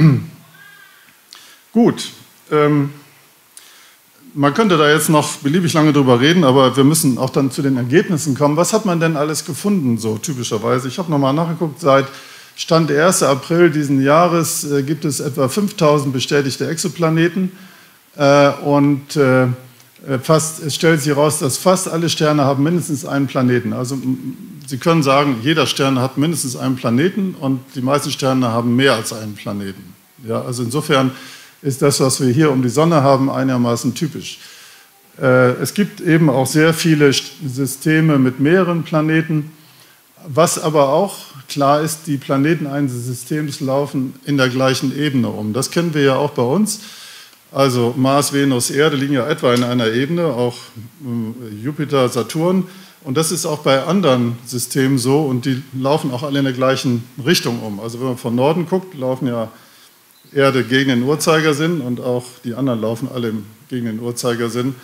[SPEAKER 1] gut. Ähm, man könnte da jetzt noch beliebig lange drüber reden, aber wir müssen auch dann zu den Ergebnissen kommen. Was hat man denn alles gefunden, so typischerweise? Ich habe nochmal nachgeguckt, seit Stand ersten April diesen Jahres äh, gibt es etwa fünftausend bestätigte Exoplaneten äh, und äh, fast, es stellt sich heraus, dass fast alle Sterne haben mindestens einen Planeten. Also Sie können sagen, jeder Stern hat mindestens einen Planeten und die meisten Sterne haben mehr als einen Planeten. Ja, also insofern ist das, was wir hier um die Sonne haben, einigermaßen typisch. Äh, es gibt eben auch sehr viele Systeme mit mehreren Planeten. Was aber auch klar ist, die Planeten eines Systems laufen in der gleichen Ebene um. Das kennen wir ja auch bei uns. Also Mars, Venus, Erde liegen ja etwa in einer Ebene, auch Jupiter, Saturn. Und das ist auch bei anderen Systemen so und die laufen auch alle in der gleichen Richtung um. Also wenn man von Norden guckt, laufen ja Erde gegen den Uhrzeigersinn und auch die anderen laufen alle gegen den Uhrzeigersinn.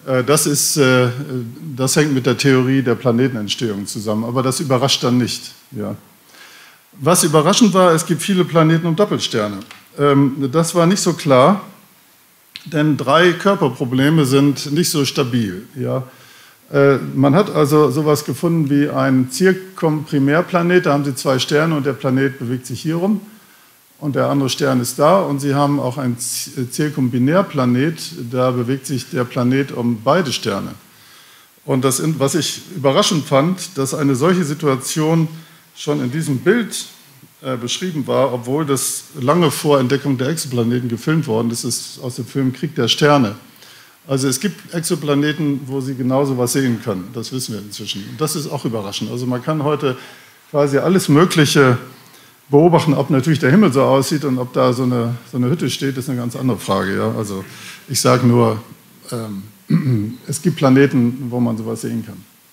[SPEAKER 1] Das, ist, das hängt mit der Theorie der Planetenentstehung zusammen, aber das überrascht dann nicht. Ja. Was überraschend war, es gibt viele Planeten und Doppelsterne. Das war nicht so klar, denn drei Körperprobleme sind nicht so stabil. Ja. Man hat also sowas gefunden wie einen Zirkumprimärplanet, da haben Sie zwei Sterne und der Planet bewegt sich hier rum. Und der andere Stern ist da und Sie haben auch einen Zirkumbinärplanet, da bewegt sich der Planet um beide Sterne. Und das, was ich überraschend fand, dass eine solche Situation schon in diesem Bild äh, beschrieben war, obwohl das lange vor Entdeckung der Exoplaneten gefilmt worden ist, ist aus dem Film Krieg der Sterne. Also es gibt Exoplaneten, wo Sie genauso was sehen können, das wissen wir inzwischen. Und das ist auch überraschend. Also man kann heute quasi alles Mögliche beobachten, ob natürlich der Himmel so aussieht und ob da so eine, so eine Hütte steht, ist eine ganz andere Frage. Ja? Also ich sage nur, ähm, es gibt Planeten, wo man sowas sehen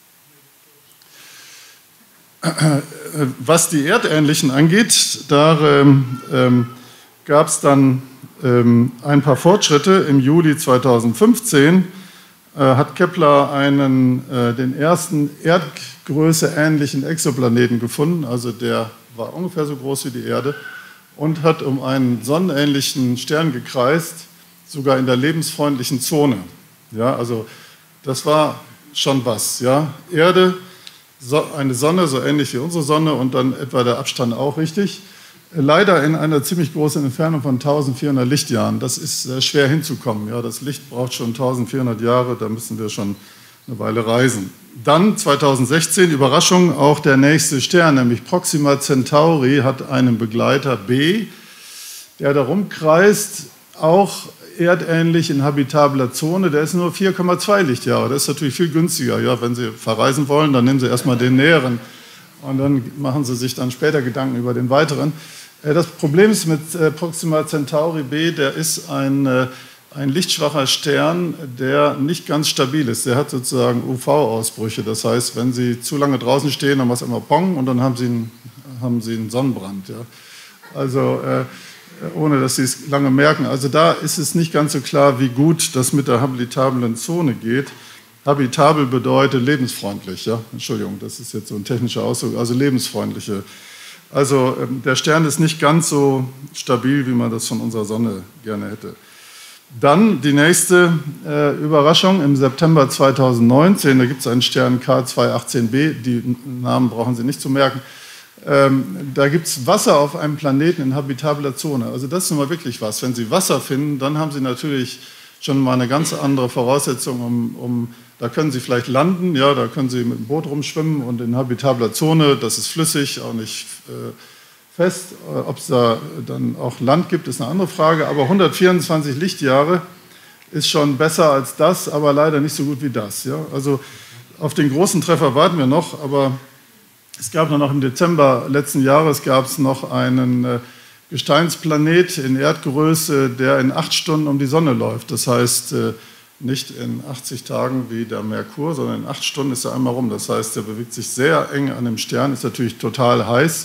[SPEAKER 1] kann. Was die Erdähnlichen angeht, da ähm, ähm, gab es dann ähm, ein paar Fortschritte. Im Juli zweitausendfünfzehn äh, hat Kepler einen, äh, den ersten Erdgröße ähnlichen Exoplaneten gefunden, also der war ungefähr so groß wie die Erde und hat um einen sonnenähnlichen Stern gekreist, sogar in der lebensfreundlichen Zone. Ja, also das war schon was. Ja. Erde, so, eine Sonne, so ähnlich wie unsere Sonne und dann etwa der Abstand auch richtig. Leider in einer ziemlich großen Entfernung von eintausendvierhundert Lichtjahren. Das ist sehr schwer hinzukommen. Ja. Das Licht braucht schon eintausendvierhundert Jahre, da müssen wir schon eine Weile reisen. Dann zweitausendsechzehn, Überraschung, auch der nächste Stern, nämlich Proxima Centauri, hat einen Begleiter B, der da rumkreist, auch erdähnlich in habitabler Zone, der ist nur vier Komma zwei Lichtjahre. Das ist natürlich viel günstiger. Ja, wenn Sie verreisen wollen, dann nehmen Sie erstmal den näheren und dann machen Sie sich dann später Gedanken über den weiteren. Das Problem ist mit Proxima Centauri B, der ist ein ein lichtschwacher Stern, der nicht ganz stabil ist. Der hat sozusagen U V-Ausbrüche. Das heißt, wenn Sie zu lange draußen stehen, dann macht es immer Pong und dann haben Sie einen, haben Sie einen Sonnenbrand. Ja. Also äh, ohne, dass Sie es lange merken. Also da ist es nicht ganz so klar, wie gut das mit der habitablen Zone geht. Habitabel bedeutet lebensfreundlich. Ja. Entschuldigung, das ist jetzt so ein technischer Ausdruck. Also lebensfreundliche. Also äh, der Stern ist nicht ganz so stabil, wie man das von unserer Sonne gerne hätte. Dann die nächste äh, Überraschung im September zweitausendneunzehn, da gibt es einen Stern K zweihundertachtzehn b, die Namen brauchen Sie nicht zu merken. Ähm, da gibt es Wasser auf einem Planeten in habitabler Zone. Also das ist nun mal wirklich was. Wenn Sie Wasser finden, dann haben Sie natürlich schon mal eine ganz andere Voraussetzung, um, um da können Sie vielleicht landen, ja, da können Sie mit dem Boot rumschwimmen und in habitabler Zone, das ist flüssig, auch nicht äh, fest. Ob es da dann auch Land gibt, ist eine andere Frage. Aber hundertvierundzwanzig Lichtjahre ist schon besser als das, aber leider nicht so gut wie das. Ja? Also auf den großen Treffer warten wir noch, aber es gab noch im Dezember letzten Jahres gab es noch einen äh, Gesteinsplanet in Erdgröße, der in acht Stunden um die Sonne läuft. Das heißt, äh, nicht in achtzig Tagen wie der Merkur, sondern in acht Stunden ist er einmal rum. Das heißt, er bewegt sich sehr eng an dem Stern, ist natürlich total heiß.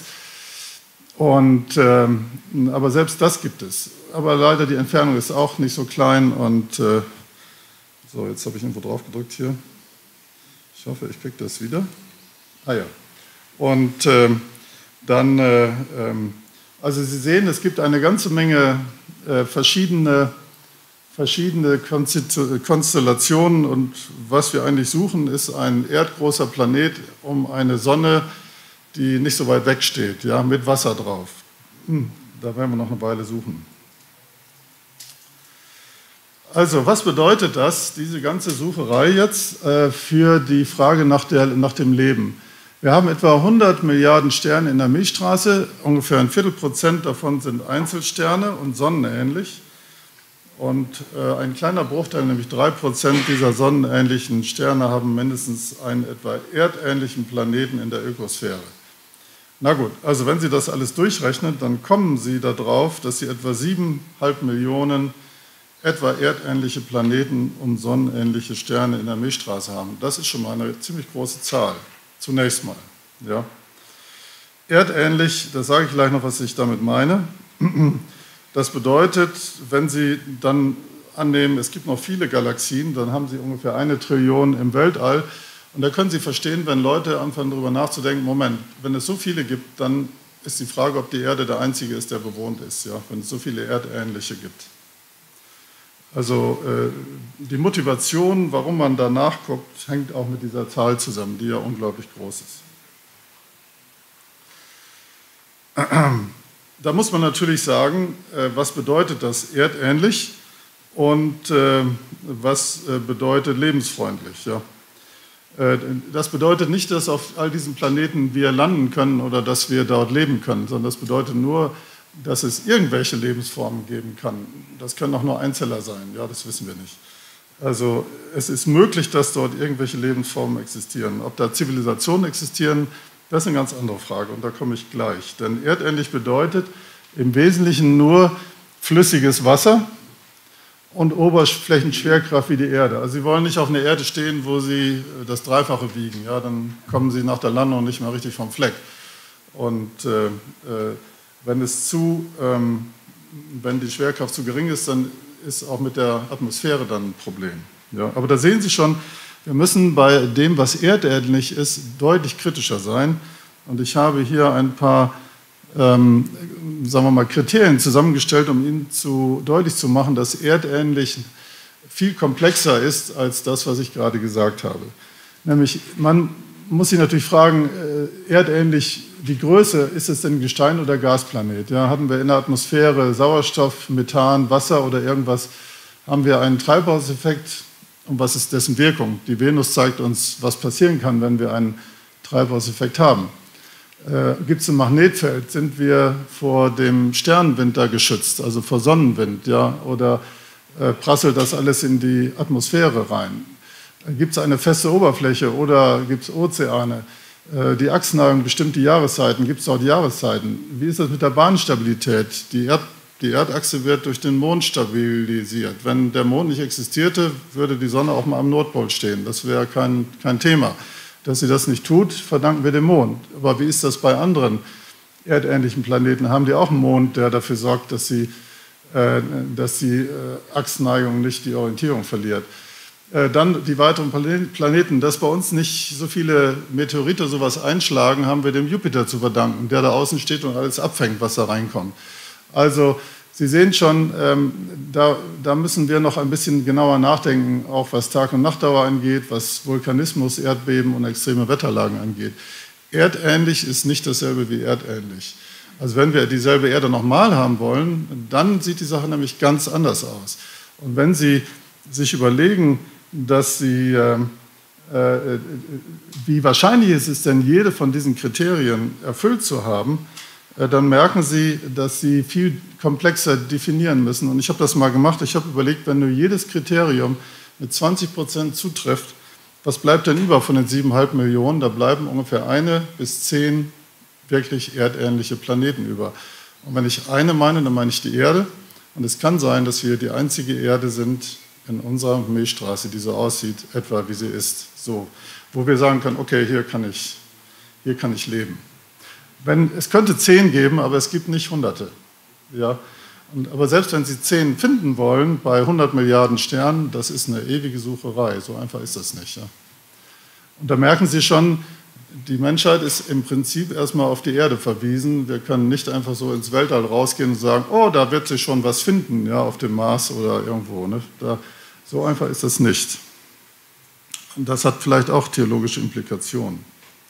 [SPEAKER 1] Und, ähm, aber selbst das gibt es. Aber leider die Entfernung ist auch nicht so klein. Und äh, so, jetzt habe ich irgendwo drauf gedrückt hier. Ich hoffe, ich kriege das wieder. Ah ja. Und äh, dann, äh, ähm, also Sie sehen, es gibt eine ganze Menge äh, verschiedene, verschiedene Konstellationen. Und was wir eigentlich suchen, ist ein erdgroßer Planet um eine Sonne, die nicht so weit weg steht, ja, mit Wasser drauf. Hm, da werden wir noch eine Weile suchen. Also, was bedeutet das, diese ganze Sucherei jetzt, äh, für die Frage nach, der, nach dem Leben? Wir haben etwa hundert Milliarden Sterne in der Milchstraße, ungefähr ein Viertelprozent davon sind Einzelsterne und sonnenähnlich. Und äh, ein kleiner Bruchteil, nämlich drei Prozent dieser sonnenähnlichen Sterne, haben mindestens einen etwa erdähnlichen Planeten in der Ökosphäre. Na gut, also wenn Sie das alles durchrechnen, dann kommen Sie darauf, dass Sie etwa siebeneinhalb Millionen etwa erdähnliche Planeten um sonnenähnliche Sterne in der Milchstraße haben. Das ist schon mal eine ziemlich große Zahl, zunächst mal. Ja. Erdähnlich, das sage ich gleich noch, was ich damit meine. Das bedeutet, wenn Sie dann annehmen, es gibt noch viele Galaxien, dann haben Sie ungefähr eine Trillion im Weltall. Und da können Sie verstehen, wenn Leute anfangen darüber nachzudenken, Moment, wenn es so viele gibt, dann ist die Frage, ob die Erde der einzige ist, der bewohnt ist, ja, wenn es so viele Erdähnliche gibt. Also äh, die Motivation, warum man da nachguckt, hängt auch mit dieser Zahl zusammen, die ja unglaublich groß ist. Da muss man natürlich sagen, äh, was bedeutet das erdähnlich und äh, was äh, bedeutet lebensfreundlich, ja. Das bedeutet nicht, dass auf all diesen Planeten wir landen können oder dass wir dort leben können, sondern das bedeutet nur, dass es irgendwelche Lebensformen geben kann. Das können auch nur Einzeller sein, ja, das wissen wir nicht. Also es ist möglich, dass dort irgendwelche Lebensformen existieren. Ob da Zivilisationen existieren, das ist eine ganz andere Frage und da komme ich gleich. Denn erdähnlich bedeutet im Wesentlichen nur flüssiges Wasser und Oberflächenschwerkraft wie die Erde. Also Sie wollen nicht auf einer Erde stehen, wo Sie das Dreifache wiegen. Ja, dann kommen Sie nach der Landung nicht mehr richtig vom Fleck. Und äh, äh, wenn, es zu, ähm, wenn die Schwerkraft zu gering ist, dann ist auch mit der Atmosphäre dann ein Problem. Ja, aber da sehen Sie schon, wir müssen bei dem, was erdähnlich ist, deutlich kritischer sein. Und ich habe hier ein paar Ähm, sagen wir mal, Kriterien zusammengestellt, um Ihnen zu, deutlich zu machen, dass erdähnlich viel komplexer ist als das, was ich gerade gesagt habe. Nämlich, man muss sich natürlich fragen, äh, erdähnlich, die Größe, ist es denn Gestein oder Gasplanet? Ja, haben wir in der Atmosphäre Sauerstoff, Methan, Wasser oder irgendwas? Haben wir einen Treibhauseffekt? Und was ist dessen Wirkung? Die Venus zeigt uns, was passieren kann, wenn wir einen Treibhauseffekt haben. Äh, Gibt es ein Magnetfeld? Sind wir vor dem Sternenwind da geschützt, also vor Sonnenwind? Ja? Oder äh, prasselt das alles in die Atmosphäre rein? Äh, Gibt es eine feste Oberfläche oder gibt es Ozeane? Äh, die Achsneigung bestimmt die Jahreszeiten. Gibt es auch die Jahreszeiten? Wie ist das mit der Bahnstabilität? Die, Erd die Erdachse wird durch den Mond stabilisiert. Wenn der Mond nicht existierte, würde die Sonne auch mal am Nordpol stehen. Das wäre kein, kein Thema. Dass sie das nicht tut, verdanken wir dem Mond. Aber wie ist das bei anderen erdähnlichen Planeten? Haben die auch einen Mond, der dafür sorgt, dass die, äh, dass die äh, Achsneigung nicht die Orientierung verliert? Äh, dann die weiteren Planeten. Dass bei uns nicht so viele Meteorite sowas einschlagen, haben wir dem Jupiter zu verdanken, der da außen steht und alles abfängt, was da reinkommt. Also Sie sehen schon, ähm, da, da müssen wir noch ein bisschen genauer nachdenken, auch was Tag- und Nachtdauer angeht, was Vulkanismus, Erdbeben und extreme Wetterlagen angeht. Erdähnlich ist nicht dasselbe wie erdähnlich. Also wenn wir dieselbe Erde nochmal haben wollen, dann sieht die Sache nämlich ganz anders aus. Und wenn Sie sich überlegen, dass Sie, äh, äh, wie wahrscheinlich ist es denn, jede von diesen Kriterien erfüllt zu haben, dann merken Sie, dass Sie viel komplexer definieren müssen. Und ich habe das mal gemacht. Ich habe überlegt, wenn nur jedes Kriterium mit zwanzig Prozent zutrifft, was bleibt denn über von den sieben Komma fünf Millionen? Da bleiben ungefähr eine bis zehn wirklich erdähnliche Planeten über. Und wenn ich eine meine, dann meine ich die Erde. Und es kann sein, dass wir die einzige Erde sind in unserer Milchstraße, die so aussieht, etwa wie sie ist. So, wo wir sagen können, okay, hier kann ich, hier kann ich leben. Wenn, es könnte zehn geben, aber es gibt nicht Hunderte. Ja? Und, aber selbst wenn Sie zehn finden wollen, bei hundert Milliarden Sternen, das ist eine ewige Sucherei. So einfach ist das nicht. Ja? Und da merken Sie schon, die Menschheit ist im Prinzip erstmal auf die Erde verwiesen. Wir können nicht einfach so ins Weltall rausgehen und sagen, oh, da wird sich schon was finden, ja, auf dem Mars oder irgendwo. Ne? Da, so einfach ist das nicht. Und das hat vielleicht auch theologische Implikationen.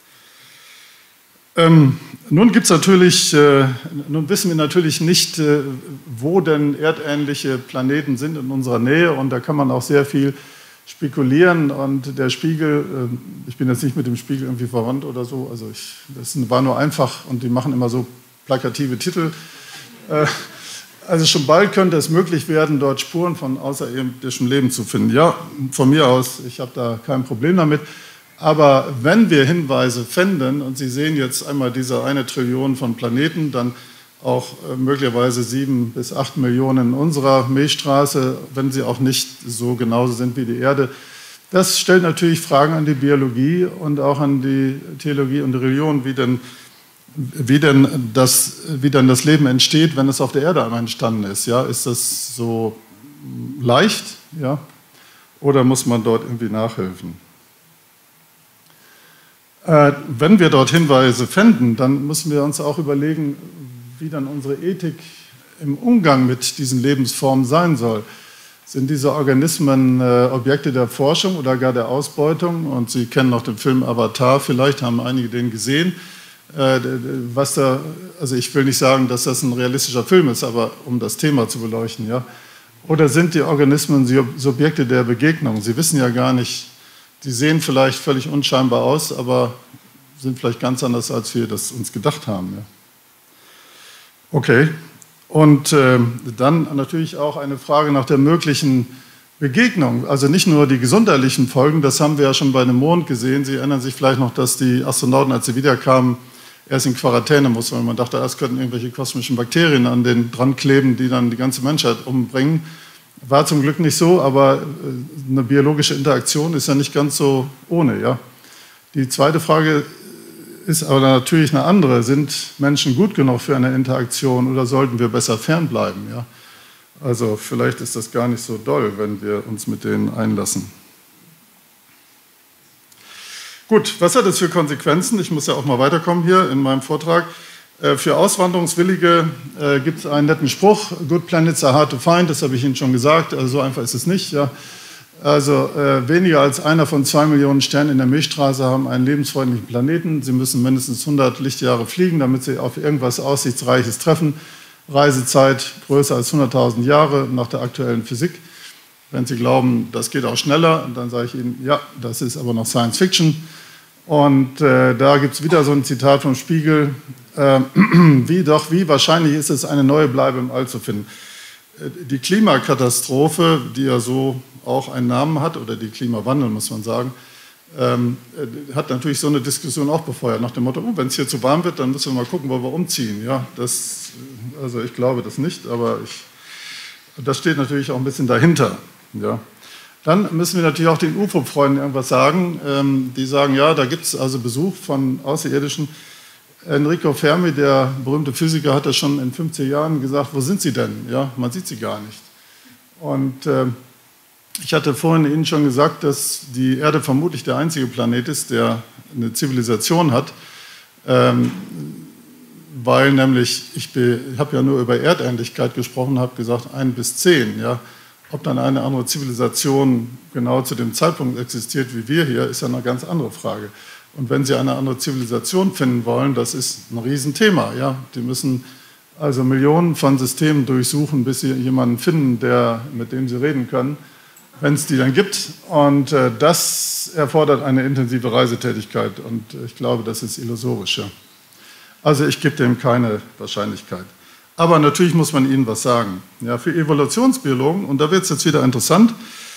[SPEAKER 1] Ähm, nun gibt's natürlich, äh, nun wissen wir natürlich nicht, äh, wo denn erdähnliche Planeten sind in unserer Nähe, und da kann man auch sehr viel spekulieren. Und der Spiegel, äh, ich bin jetzt nicht mit dem Spiegel irgendwie verwandt oder so, also ich, das war nur einfach, und die machen immer so plakative Titel. Äh, also schon bald könnte es möglich werden, dort Spuren von außerirdischem Leben zu finden. Ja, von mir aus, ich habe da kein Problem damit. Aber wenn wir Hinweise fänden, und Sie sehen jetzt einmal diese eine Trillion von Planeten, dann auch äh, möglicherweise sieben bis acht Millionen in unserer Milchstraße, wenn sie auch nicht so genauso sind wie die Erde, das stellt natürlich Fragen an die Biologie und auch an die Theologie und die Religion, wie denn, wie denn, das, wie denn das Leben entsteht, wenn es auf der Erde einmal entstanden ist. Ja, ist das so leicht, ja? Oder muss man dort irgendwie nachhelfen? Äh, wenn wir dort Hinweise fänden, dann müssen wir uns auch überlegen, wie dann unsere Ethik im Umgang mit diesen Lebensformen sein soll. Sind diese Organismen äh, Objekte der Forschung oder gar der Ausbeutung? Und Sie kennen noch den Film Avatar, vielleicht haben einige den gesehen. Äh, was da, also ich will nicht sagen, dass das ein realistischer Film ist, aber um das Thema zu beleuchten, ja. Oder sind die Organismen Subjekte der Begegnung? Sie wissen ja gar nicht, die sehen vielleicht völlig unscheinbar aus, aber sind vielleicht ganz anders, als wir das uns gedacht haben. Ja. Okay. Und äh, dann natürlich auch eine Frage nach der möglichen Begegnung. Also nicht nur die gesundheitlichen Folgen, das haben wir ja schon bei dem Mond gesehen. Sie erinnern sich vielleicht noch, dass die Astronauten, als sie wiederkamen, erst in Quarantäne mussten, weil man dachte, erst könnten irgendwelche kosmischen Bakterien an den dran kleben, die dann die ganze Menschheit umbringen. War zum Glück nicht so, aber eine biologische Interaktion ist ja nicht ganz so ohne. Ja? Die zweite Frage ist aber natürlich eine andere. Sind Menschen gut genug für eine Interaktion oder sollten wir besser fernbleiben? Ja? Also vielleicht ist das gar nicht so doll, wenn wir uns mit denen einlassen. Gut, was hat das für Konsequenzen? Ich muss ja auch mal weiterkommen hier in meinem Vortrag. Für Auswanderungswillige äh, gibt es einen netten Spruch, Good planets are hard to find, das habe ich Ihnen schon gesagt, also so einfach ist es nicht. Ja. Also äh, weniger als einer von zwei Millionen Sternen in der Milchstraße haben einen lebensfreundlichen Planeten. Sie müssen mindestens hundert Lichtjahre fliegen, damit Sie auf irgendwas Aussichtsreiches treffen. Reisezeit größer als hunderttausend Jahre nach der aktuellen Physik. Wenn Sie glauben, das geht auch schneller, dann sage ich Ihnen, ja, das ist aber noch Science Fiction. Und äh, da gibt es wieder so ein Zitat vom Spiegel, äh, wie doch, wie wahrscheinlich ist es, eine neue Bleibe im All zu finden. Äh, die Klimakatastrophe, die ja so auch einen Namen hat, oder die Klimawandel, muss man sagen, ähm, äh, hat natürlich so eine Diskussion auch befeuert, nach dem Motto, oh, wenn es hier zu warm wird, dann müssen wir mal gucken, wo wir umziehen. Ja, das, also ich glaube das nicht, aber ich, das steht natürlich auch ein bisschen dahinter. Ja. Dann müssen wir natürlich auch den U F O-Freunden irgendwas sagen. Ähm, die sagen, ja, da gibt es also Besuch von Außerirdischen. Enrico Fermi, der berühmte Physiker, hat das schon in fünfzig Jahren gesagt, wo sind sie denn? Ja, man sieht sie gar nicht. Und äh, ich hatte vorhin Ihnen schon gesagt, dass die Erde vermutlich der einzige Planet ist, der eine Zivilisation hat, ähm, weil nämlich, ich, ich habe ja nur über Erdähnlichkeit gesprochen, habe gesagt, ein bis zehn, ja. Ob dann eine andere Zivilisation genau zu dem Zeitpunkt existiert wie wir hier, ist ja eine ganz andere Frage. Und wenn Sie eine andere Zivilisation finden wollen, das ist ein Riesenthema. Ja? Die müssen also Millionen von Systemen durchsuchen, bis Sie jemanden finden, der, mit dem Sie reden können, wenn es die dann gibt. Und äh, das erfordert eine intensive Reisetätigkeit. Und ich glaube, das ist illusorisch. Ja? Also ich gebe dem keine Wahrscheinlichkeit. Aber natürlich muss man ihnen was sagen. Ja, für Evolutionsbiologen, und da wird es jetzt wieder interessant,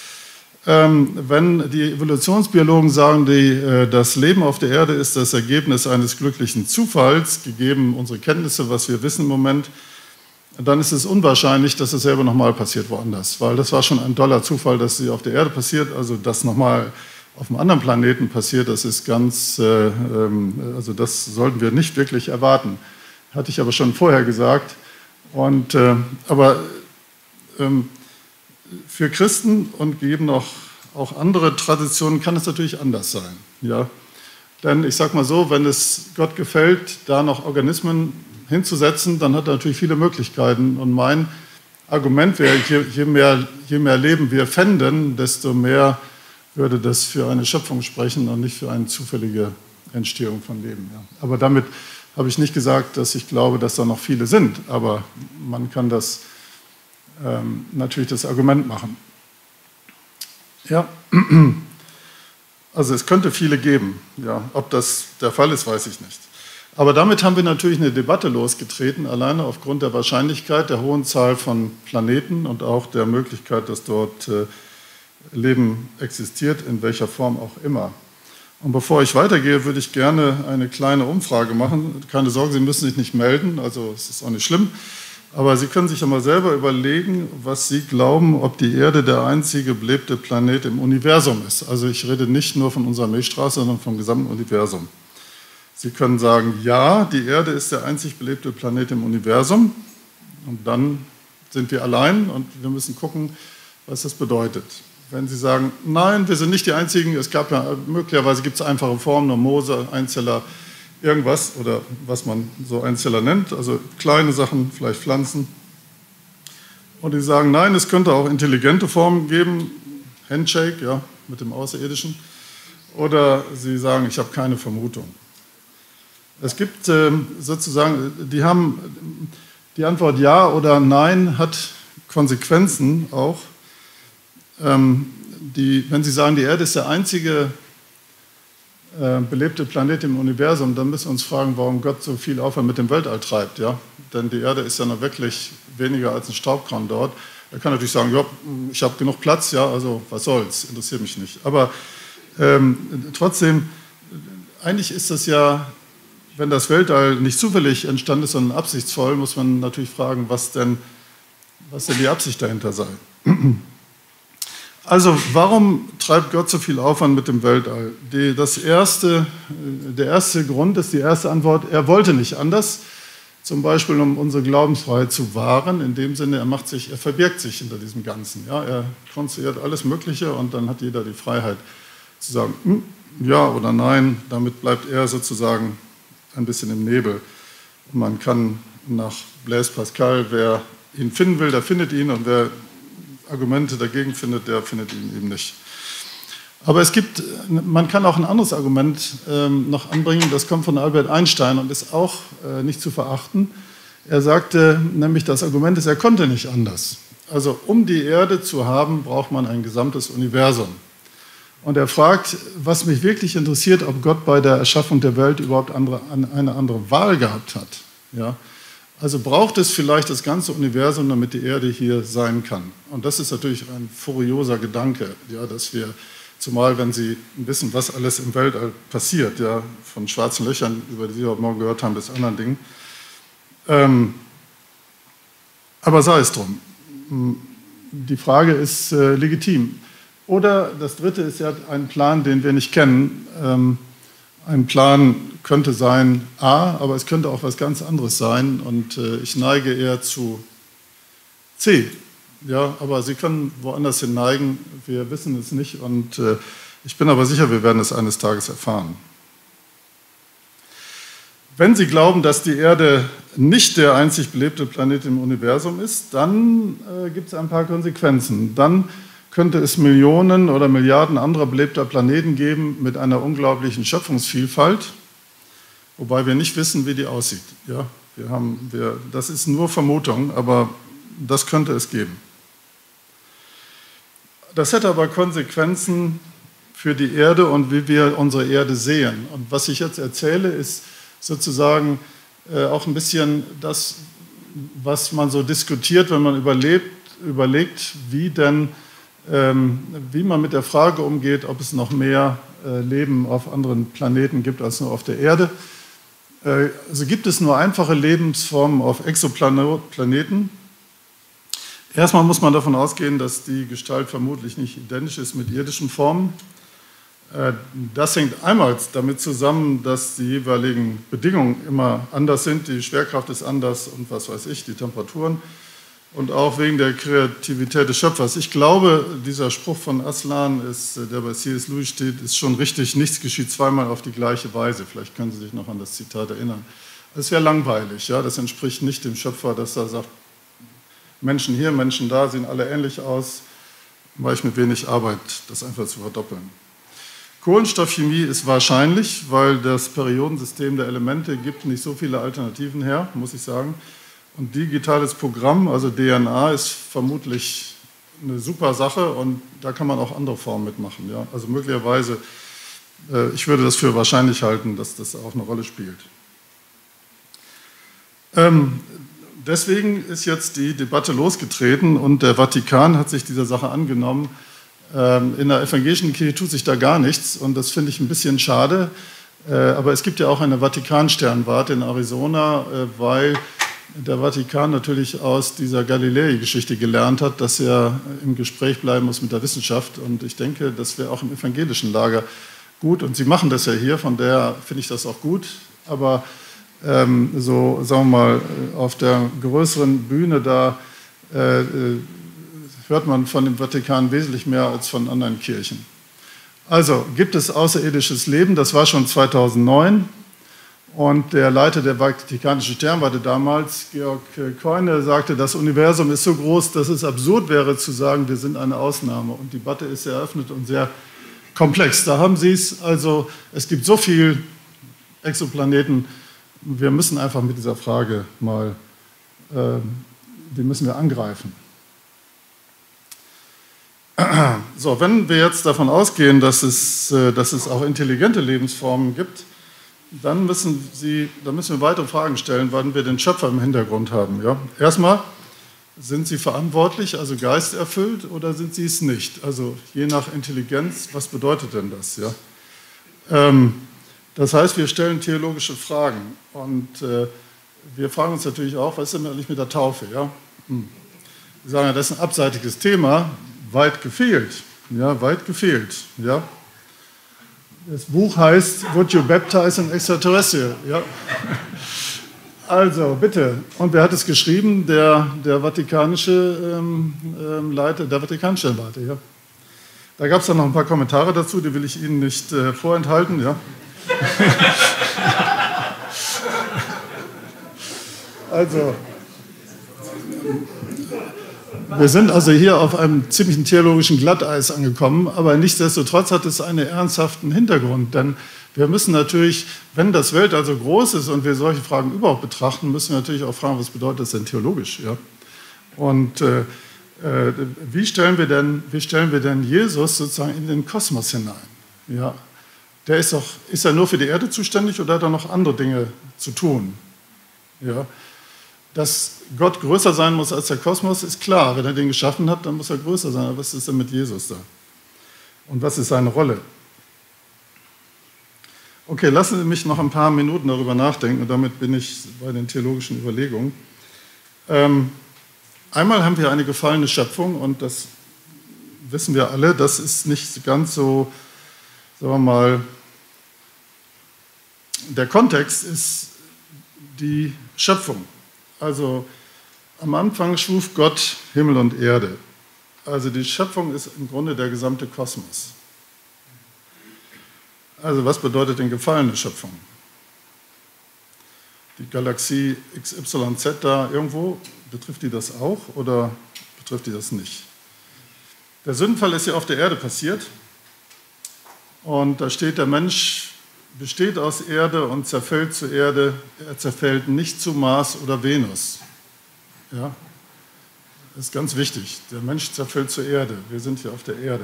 [SPEAKER 1] ähm, wenn die Evolutionsbiologen sagen, die, äh, das Leben auf der Erde ist das Ergebnis eines glücklichen Zufalls, gegeben unsere Kenntnisse, was wir wissen im Moment, dann ist es unwahrscheinlich, dass es selber nochmal passiert woanders. Weil das war schon ein toller Zufall, dass sie auf der Erde passiert, also dass nochmal auf einem anderen Planeten passiert, das ist ganz, äh, ähm, also das sollten wir nicht wirklich erwarten. Hatte ich aber schon vorher gesagt. Und, äh, aber ähm, für Christen und gegeben auch, auch andere Traditionen kann es natürlich anders sein. Ja? Denn ich sage mal so, wenn es Gott gefällt, da noch Organismen hinzusetzen, dann hat er natürlich viele Möglichkeiten. Und mein Argument wäre, je, je, mehr, je mehr Leben wir fänden, desto mehr würde das für eine Schöpfung sprechen und nicht für eine zufällige Entstehung von Leben. Ja? Aber damit habe ich nicht gesagt, dass ich glaube, dass da noch viele sind, aber man kann das ähm, natürlich das Argument machen. Ja, also es könnte viele geben. Ja, ob das der Fall ist, weiß ich nicht. Aber damit haben wir natürlich eine Debatte losgetreten, alleine aufgrund der Wahrscheinlichkeit der hohen Zahl von Planeten und auch der Möglichkeit, dass dort äh, Leben existiert, in welcher Form auch immer. Und bevor ich weitergehe, würde ich gerne eine kleine Umfrage machen. Keine Sorge, Sie müssen sich nicht melden, also es ist auch nicht schlimm. Aber Sie können sich ja mal selber überlegen, was Sie glauben, ob die Erde der einzige belebte Planet im Universum ist. Also ich rede nicht nur von unserer Milchstraße, sondern vom gesamten Universum. Sie können sagen, ja, die Erde ist der einzig belebte Planet im Universum. Und dann sind wir allein und wir müssen gucken, was das bedeutet. Wenn Sie sagen, nein, wir sind nicht die Einzigen, es gab ja, möglicherweise gibt es einfache Formen, nur Moose, Einzeller, irgendwas oder was man so Einzeller nennt, also kleine Sachen, vielleicht Pflanzen. Und die sagen, nein, es könnte auch intelligente Formen geben, Handshake, ja, mit dem Außerirdischen. Oder sie sagen, ich habe keine Vermutung. Es gibt äh, sozusagen, die haben, die Antwort ja oder nein hat Konsequenzen auch. Ähm, die, wenn Sie sagen, die Erde ist der einzige äh, belebte Planet im Universum, dann müssen wir uns fragen, warum Gott so viel Aufwand mit dem Weltall treibt. Ja? Denn die Erde ist ja noch wirklich weniger als ein Staubkorn dort. Er kann natürlich sagen, ja, ich habe genug Platz, ja, also was soll's, interessiert mich nicht. Aber ähm, trotzdem, eigentlich ist das ja, wenn das Weltall nicht zufällig entstanden ist, sondern absichtsvoll, muss man natürlich fragen, was denn, was denn die Absicht dahinter sei. Also, warum treibt Gott so viel Aufwand mit dem Weltall? Die, das erste, der erste Grund ist die erste Antwort, er wollte nicht anders. Zum Beispiel, um unsere Glaubensfreiheit zu wahren, in dem Sinne, er macht sich, er verbirgt sich hinter diesem Ganzen. Ja, er konstruiert alles Mögliche und dann hat jeder die Freiheit zu sagen, hm, ja oder nein. Damit bleibt er sozusagen ein bisschen im Nebel. Und man kann nach Blaise Pascal, wer ihn finden will, der findet ihn, und wer Argumente dagegen findet, der findet ihn eben nicht. Aber es gibt, man kann auch ein anderes Argument ähm, noch anbringen, das kommt von Albert Einstein und ist auch äh, nicht zu verachten. Er sagte nämlich, das Argument ist, er konnte nicht anders. Also um die Erde zu haben, braucht man ein gesamtes Universum. Und er fragt, was mich wirklich interessiert, ob Gott bei der Erschaffung der Welt überhaupt andere, eine andere Wahl gehabt hat. Ja? Also braucht es vielleicht das ganze Universum, damit die Erde hier sein kann. Und das ist natürlich ein furioser Gedanke, ja, dass wir, zumal wenn Sie wissen, was alles im Weltall passiert, ja, von schwarzen Löchern, über die Sie heute Morgen gehört haben, bis anderen Dingen. Ähm, aber sei es drum. Die Frage ist äh, legitim. Oder das Dritte ist ja ein Plan, den wir nicht kennen. Ähm, ein Plan könnte sein A, aber es könnte auch was ganz anderes sein. Und äh, ich neige eher zu C. Ja, aber Sie können woanders hin neigen. Wir wissen es nicht. Und äh, ich bin aber sicher, wir werden es eines Tages erfahren. Wenn Sie glauben, dass die Erde nicht der einzig belebte Planet im Universum ist, dann äh, gibt es ein paar Konsequenzen. Dann könnte es Millionen oder Milliarden anderer belebter Planeten geben mit einer unglaublichen Schöpfungsvielfalt, wobei wir nicht wissen, wie die aussieht. Ja, wir haben, wir, das ist nur Vermutung, aber das könnte es geben. Das hätte aber Konsequenzen für die Erde und wie wir unsere Erde sehen. Und was ich jetzt erzähle, ist sozusagen äh, auch ein bisschen das, was man so diskutiert, wenn man überlebt, überlegt, wie denn ähm, wie man mit der Frage umgeht, ob es noch mehr äh, Leben auf anderen Planeten gibt als nur auf der Erde. Äh, also gibt es nur einfache Lebensformen auf Exoplaneten. Erstmal muss man davon ausgehen, dass die Gestalt vermutlich nicht identisch ist mit irdischen Formen. Das hängt einmal damit zusammen, dass die jeweiligen Bedingungen immer anders sind. Die Schwerkraft ist anders und was weiß ich, die Temperaturen. Und auch wegen der Kreativität des Schöpfers. Ich glaube, dieser Spruch von Aslan, ist, der bei C S Lewis steht, ist schon richtig. Nichts geschieht zweimal auf die gleiche Weise. Vielleicht können Sie sich noch an das Zitat erinnern. Das wäre langweilig. Ja? Das entspricht nicht dem Schöpfer, dass er sagt, Menschen hier, Menschen da, sehen alle ähnlich aus, weil ich mit wenig Arbeit das einfach zu verdoppeln. Kohlenstoffchemie ist wahrscheinlich, weil das Periodensystem der Elemente gibt nicht so viele Alternativen her, muss ich sagen. Und digitales Programm, also D N A, ist vermutlich eine super Sache und da kann man auch andere Formen mitmachen. Ja? Also möglicherweise, äh, ich würde das für wahrscheinlich halten, dass das auch eine Rolle spielt. Ähm, deswegen ist jetzt die Debatte losgetreten und der Vatikan hat sich dieser Sache angenommen. In der evangelischen Kirche tut sich da gar nichts und das finde ich ein bisschen schade. Aber es gibt ja auch eine Vatikan-Sternwarte in Arizona, weil der Vatikan natürlich aus dieser Galilei-Geschichte gelernt hat, dass er im Gespräch bleiben muss mit der Wissenschaft. Und ich denke, das wäre auch im evangelischen Lager gut. Und Sie machen das ja hier, von daher finde ich das auch gut. Aber ähm, so, sagen wir mal, auf der größeren Bühne da äh, hört man von dem Vatikan wesentlich mehr als von anderen Kirchen. Also gibt es außerirdisches Leben, das war schon zweitausendneun. Und der Leiter der Vatikanischen Sternwarte damals, Georg Keune, sagte, das Universum ist so groß, dass es absurd wäre zu sagen, wir sind eine Ausnahme. Und die Debatte ist sehr eröffnet und sehr komplex. Da haben Sie es. Also es gibt so viele Exoplaneten. Wir müssen einfach mit dieser Frage mal, äh, die müssen wir angreifen. So, wenn wir jetzt davon ausgehen, dass es, äh, dass es auch intelligente Lebensformen gibt, Dann müssen, Sie, dann müssen wir weitere Fragen stellen, wann wir den Schöpfer im Hintergrund haben. Ja? Erstmal, sind Sie verantwortlich, also geisterfüllt, oder sind Sie es nicht? Also je nach Intelligenz, was bedeutet denn das? Ja? Ähm, das heißt, wir stellen theologische Fragen. Und äh, wir fragen uns natürlich auch, was ist denn eigentlich mit der Taufe? Ja? Hm. Wir sagen, ja, das ist ein abseitiges Thema, weit gefehlt. Ja, weit gefehlt. Ja? Das Buch heißt Would You Baptize an Extraterrestrial? Ja. Also, bitte. Und wer hat es geschrieben? Der, der vatikanische ähm, ähm, Leiter der Vatikanischen Sternwarte. Ja. Da gab es dann noch ein paar Kommentare dazu, die will ich Ihnen nicht äh, vorenthalten. Ja. Also, wir sind also hier auf einem ziemlichen theologischen Glatteis angekommen, aber nichtsdestotrotz hat es einen ernsthaften Hintergrund, denn wir müssen natürlich, wenn das Weltall so groß ist und wir solche Fragen überhaupt betrachten, müssen wir natürlich auch fragen, was bedeutet das denn theologisch? Ja? Und äh, äh, wie, stellen wir denn, wie stellen wir denn Jesus sozusagen in den Kosmos hinein? Ja? Der ist doch, ist er nur für die Erde zuständig oder hat er noch andere Dinge zu tun? Ja? Dass Gott größer sein muss als der Kosmos, ist klar. Wenn er den geschaffen hat, dann muss er größer sein. Aber was ist denn mit Jesus da? Und was ist seine Rolle? Okay, lassen Sie mich noch ein paar Minuten darüber nachdenken und damit bin ich bei den theologischen Überlegungen. Ähm, einmal haben wir eine gefallene Schöpfung und das wissen wir alle, das ist nicht ganz so, sagen wir mal, der Kontext ist die Schöpfung. Also am Anfang schuf Gott Himmel und Erde. Also die Schöpfung ist im Grunde der gesamte Kosmos. Also was bedeutet denn gefallene Schöpfung? Die Galaxie X Y Z da irgendwo, betrifft die das auch oder betrifft die das nicht? Der Sündenfall ist ja auf der Erde passiert und da steht, der Mensch besteht aus Erde und zerfällt zu Erde, er zerfällt nicht zu Mars oder Venus. Ja? Das ist ganz wichtig, der Mensch zerfällt zur Erde, wir sind hier auf der Erde.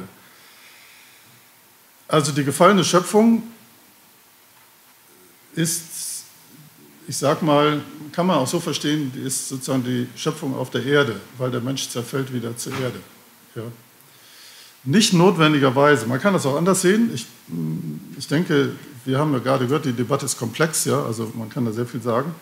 [SPEAKER 1] Also die gefallene Schöpfung ist, ich sag mal, kann man auch so verstehen, die ist sozusagen die Schöpfung auf der Erde, weil der Mensch zerfällt wieder zur Erde. Ja? Nicht notwendigerweise, man kann das auch anders sehen. Ich, ich denke, wir haben ja gerade gehört, die Debatte ist komplex, ja, also man kann da sehr viel sagen.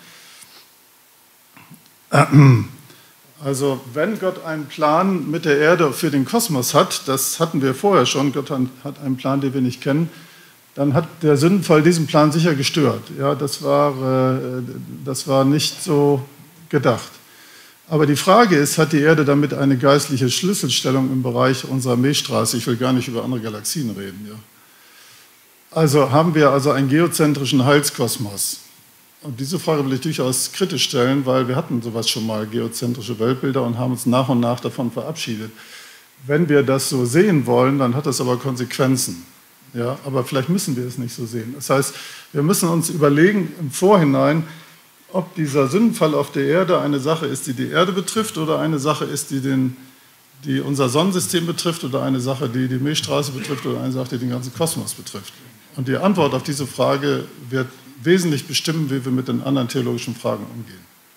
[SPEAKER 1] Also wenn Gott einen Plan mit der Erde für den Kosmos hat, das hatten wir vorher schon, Gott hat einen Plan, den wir nicht kennen, dann hat der Sündenfall diesen Plan sicher gestört. Ja, das war, das war nicht so gedacht. Aber die Frage ist, hat die Erde damit eine geistliche Schlüsselstellung im Bereich unserer Milchstraße? Ich will gar nicht über andere Galaxien reden. Ja. Also haben wir also einen geozentrischen Heilskosmos? Und diese Frage will ich durchaus kritisch stellen, weil wir hatten sowas schon mal, geozentrische Weltbilder, und haben uns nach und nach davon verabschiedet. Wenn wir das so sehen wollen, dann hat das aber Konsequenzen. Ja, aber vielleicht müssen wir es nicht so sehen. Das heißt, wir müssen uns überlegen im Vorhinein, ob dieser Sündenfall auf der Erde eine Sache ist, die die Erde betrifft, oder eine Sache ist, die, den, die unser Sonnensystem betrifft, oder eine Sache, die die Milchstraße betrifft, oder eine Sache, die den ganzen Kosmos betrifft. Und die Antwort auf diese Frage wird wesentlich bestimmen, wie wir mit den anderen theologischen Fragen umgehen.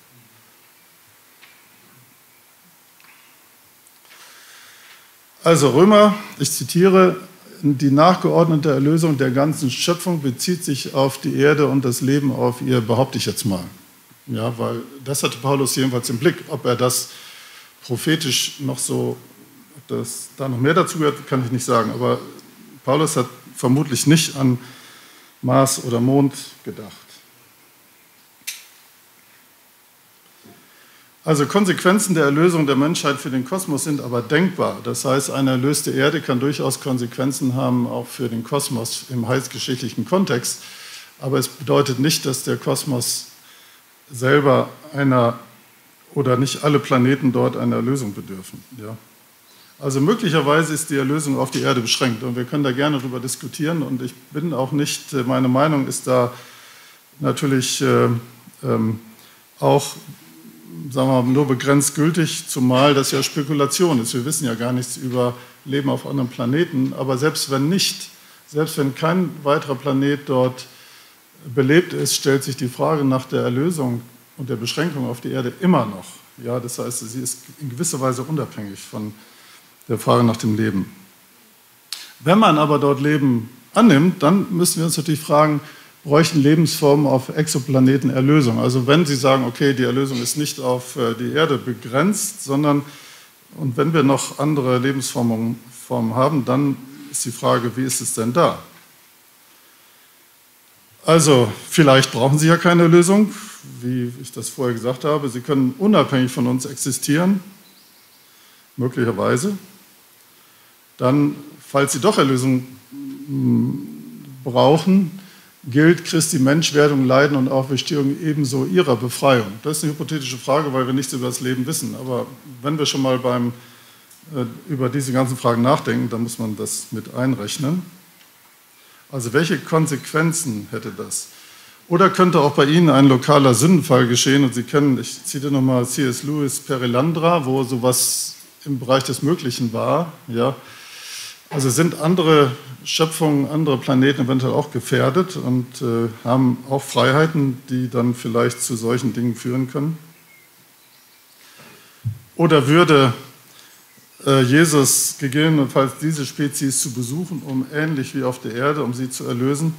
[SPEAKER 1] Also Römer, ich zitiere, die nachgeordnete Erlösung der ganzen Schöpfung bezieht sich auf die Erde und das Leben auf ihr, behaupte ich jetzt mal. Ja, weil das hatte Paulus jedenfalls im Blick. Ob er das prophetisch noch so, ob das da noch mehr dazu gehört, kann ich nicht sagen. Aber Paulus hat vermutlich nicht an Mars oder Mond gedacht. Also Konsequenzen der Erlösung der Menschheit für den Kosmos sind aber denkbar. Das heißt, eine erlöste Erde kann durchaus Konsequenzen haben, auch für den Kosmos im heilsgeschichtlichen Kontext. Aber es bedeutet nicht, dass der Kosmos selber einer oder nicht alle Planeten dort einer Erlösung bedürfen. Ja. Also möglicherweise ist die Erlösung auf die Erde beschränkt und wir können da gerne darüber diskutieren und ich bin auch nicht, meine Meinung ist da natürlich äh, ähm, auch, sagen wir mal, nur begrenzt gültig, zumal das ja Spekulation ist. Wir wissen ja gar nichts über Leben auf anderen Planeten, aber selbst wenn nicht, selbst wenn kein weiterer Planet dort belebt ist, stellt sich die Frage nach der Erlösung und der Beschränkung auf die Erde immer noch. Ja, das heißt, sie ist in gewisser Weise unabhängig von der Frage nach dem Leben. Wenn man aber dort Leben annimmt, dann müssen wir uns natürlich fragen, bräuchten Lebensformen auf Exoplaneten Erlösung? Also wenn Sie sagen, okay, die Erlösung ist nicht auf die Erde begrenzt, sondern, und wenn wir noch andere Lebensformen haben, dann ist die Frage, wie ist es denn da? Also vielleicht brauchen Sie ja keine Erlösung, wie ich das vorher gesagt habe. Sie können unabhängig von uns existieren, möglicherweise. Dann, falls Sie doch Erlösung brauchen, gilt Christi Menschwerdung, Leiden und Auferstehung ebenso ihrer Befreiung. Das ist eine hypothetische Frage, weil wir nichts über das Leben wissen. Aber wenn wir schon mal beim, äh, über diese ganzen Fragen nachdenken, dann muss man das mit einrechnen. Also welche Konsequenzen hätte das? Oder könnte auch bei Ihnen ein lokaler Sündenfall geschehen? Und Sie kennen, ich zitiere nochmal C S Lewis Perelandra, wo sowas im Bereich des Möglichen war. Ja. Also sind andere Schöpfungen, andere Planeten eventuell auch gefährdet und äh, haben auch Freiheiten, die dann vielleicht zu solchen Dingen führen können? Oder würde äh, Jesus gegebenenfalls diese Spezies zu besuchen, um ähnlich wie auf der Erde, um sie zu erlösen?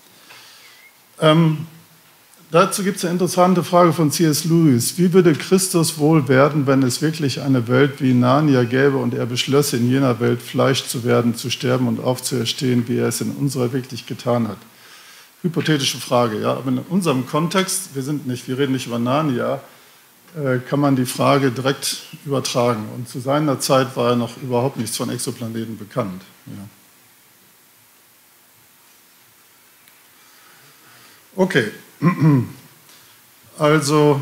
[SPEAKER 1] Ähm, dazu gibt es eine interessante Frage von C S Lewis. Wie würde Christus wohl werden, wenn es wirklich eine Welt wie Narnia gäbe und er beschlösse, in jener Welt Fleisch zu werden, zu sterben und aufzuerstehen, wie er es in unserer wirklich getan hat? Hypothetische Frage, ja, aber in unserem Kontext, wir sind nicht, wir reden nicht über Narnia, äh, kann man die Frage direkt übertragen. Und zu seiner Zeit war ja noch überhaupt nichts von Exoplaneten bekannt. Ja. Okay, also,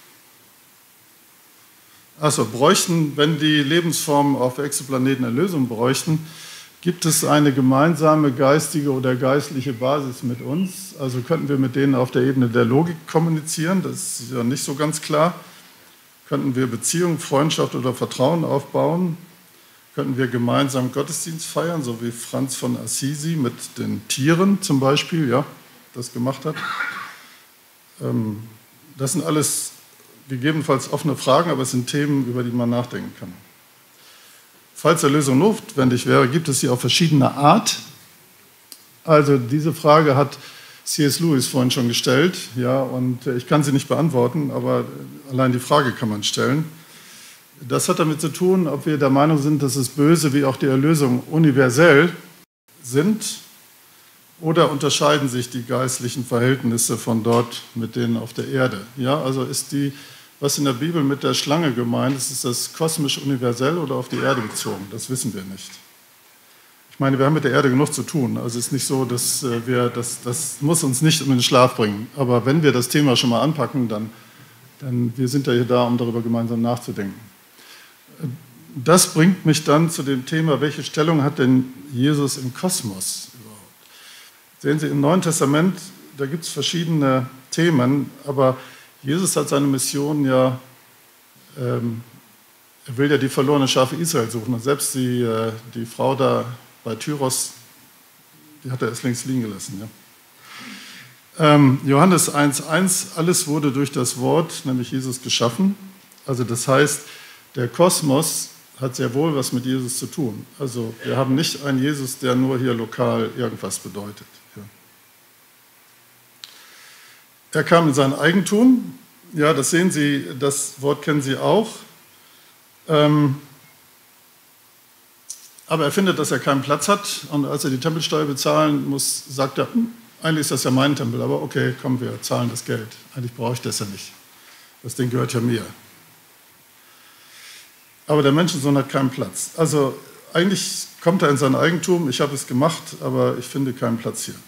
[SPEAKER 1] also bräuchten, wenn die Lebensformen auf Exoplaneten Erlösung bräuchten, gibt es eine gemeinsame geistige oder geistliche Basis mit uns? Also könnten wir mit denen auf der Ebene der Logik kommunizieren? Das ist ja nicht so ganz klar. Könnten wir Beziehung, Freundschaft oder Vertrauen aufbauen? Könnten wir gemeinsam Gottesdienst feiern, so wie Franz von Assisi mit den Tieren zum Beispiel, ja? Das gemacht hat. Das sind alles gegebenenfalls offene Fragen, aber es sind Themen, über die man nachdenken kann. Falls Erlösung notwendig wäre, gibt es sie auf verschiedene Art. Also diese Frage hat C S Lewis vorhin schon gestellt, ja, und ich kann sie nicht beantworten, aber allein die Frage kann man stellen. Das hat damit zu tun, ob wir der Meinung sind, dass das Böse wie auch die Erlösung universell sind. Oder unterscheiden sich die geistlichen Verhältnisse von dort mit denen auf der Erde? Ja, also ist die, was in der Bibel mit der Schlange gemeint ist, ist das kosmisch universell oder auf die Erde bezogen? Das wissen wir nicht. Ich meine, wir haben mit der Erde genug zu tun. Also es ist nicht so, dass wir, das, das muss uns nicht um den Schlaf bringen. Aber wenn wir das Thema schon mal anpacken, dann, dann wir sind ja hier da, um darüber gemeinsam nachzudenken. Das bringt mich dann zu dem Thema, welche Stellung hat denn Jesus im Kosmos? Sehen Sie, im Neuen Testament, da gibt es verschiedene Themen, aber Jesus hat seine Mission ja, ähm, er will ja die verlorene Schafe Israel suchen. Und selbst die, äh, die Frau da bei Tyros, die hat er erst längst liegen gelassen. Ja. Ähm, Johannes eins eins, alles wurde durch das Wort, nämlich Jesus, geschaffen. Also das heißt, der Kosmos hat sehr wohl was mit Jesus zu tun. Also wir haben nicht einen Jesus, der nur hier lokal irgendwas bedeutet. Er kam in sein Eigentum, ja, das sehen Sie, das Wort kennen Sie auch. Ähm, aber er findet, dass er keinen Platz hat und als er die Tempelsteuer bezahlen muss, sagt er, hm, eigentlich ist das ja mein Tempel, aber okay, komm, wir zahlen das Geld. Eigentlich brauche ich das ja nicht. Das Ding gehört ja mir. aber der Menschensohn hat keinen Platz. Also eigentlich kommt er in sein Eigentum, ich habe es gemacht, aber ich finde keinen Platz hier.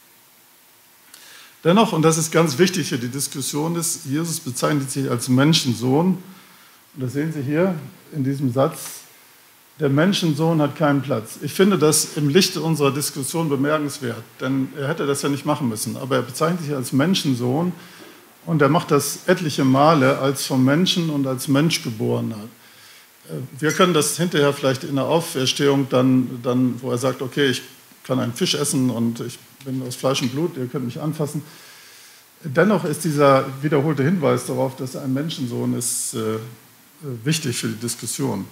[SPEAKER 1] Dennoch, und das ist ganz wichtig für die Diskussion, ist, Jesus bezeichnet sich als Menschensohn. Und das sehen Sie hier in diesem Satz, der Menschensohn hat keinen Platz. Ich finde das im Lichte unserer Diskussion bemerkenswert, denn er hätte das ja nicht machen müssen. Aber er bezeichnet sich als Menschensohn und er macht das etliche Male als vom Menschen und als Mensch Geborener. Wir können das hinterher vielleicht in der Auferstehung dann, dann, wo er sagt, okay, ich kann einen Fisch essen und ich bin aus Fleisch und Blut, ihr könnt mich anfassen. Dennoch ist dieser wiederholte Hinweis darauf, dass er ein Menschensohn ist, äh, wichtig für die Diskussion.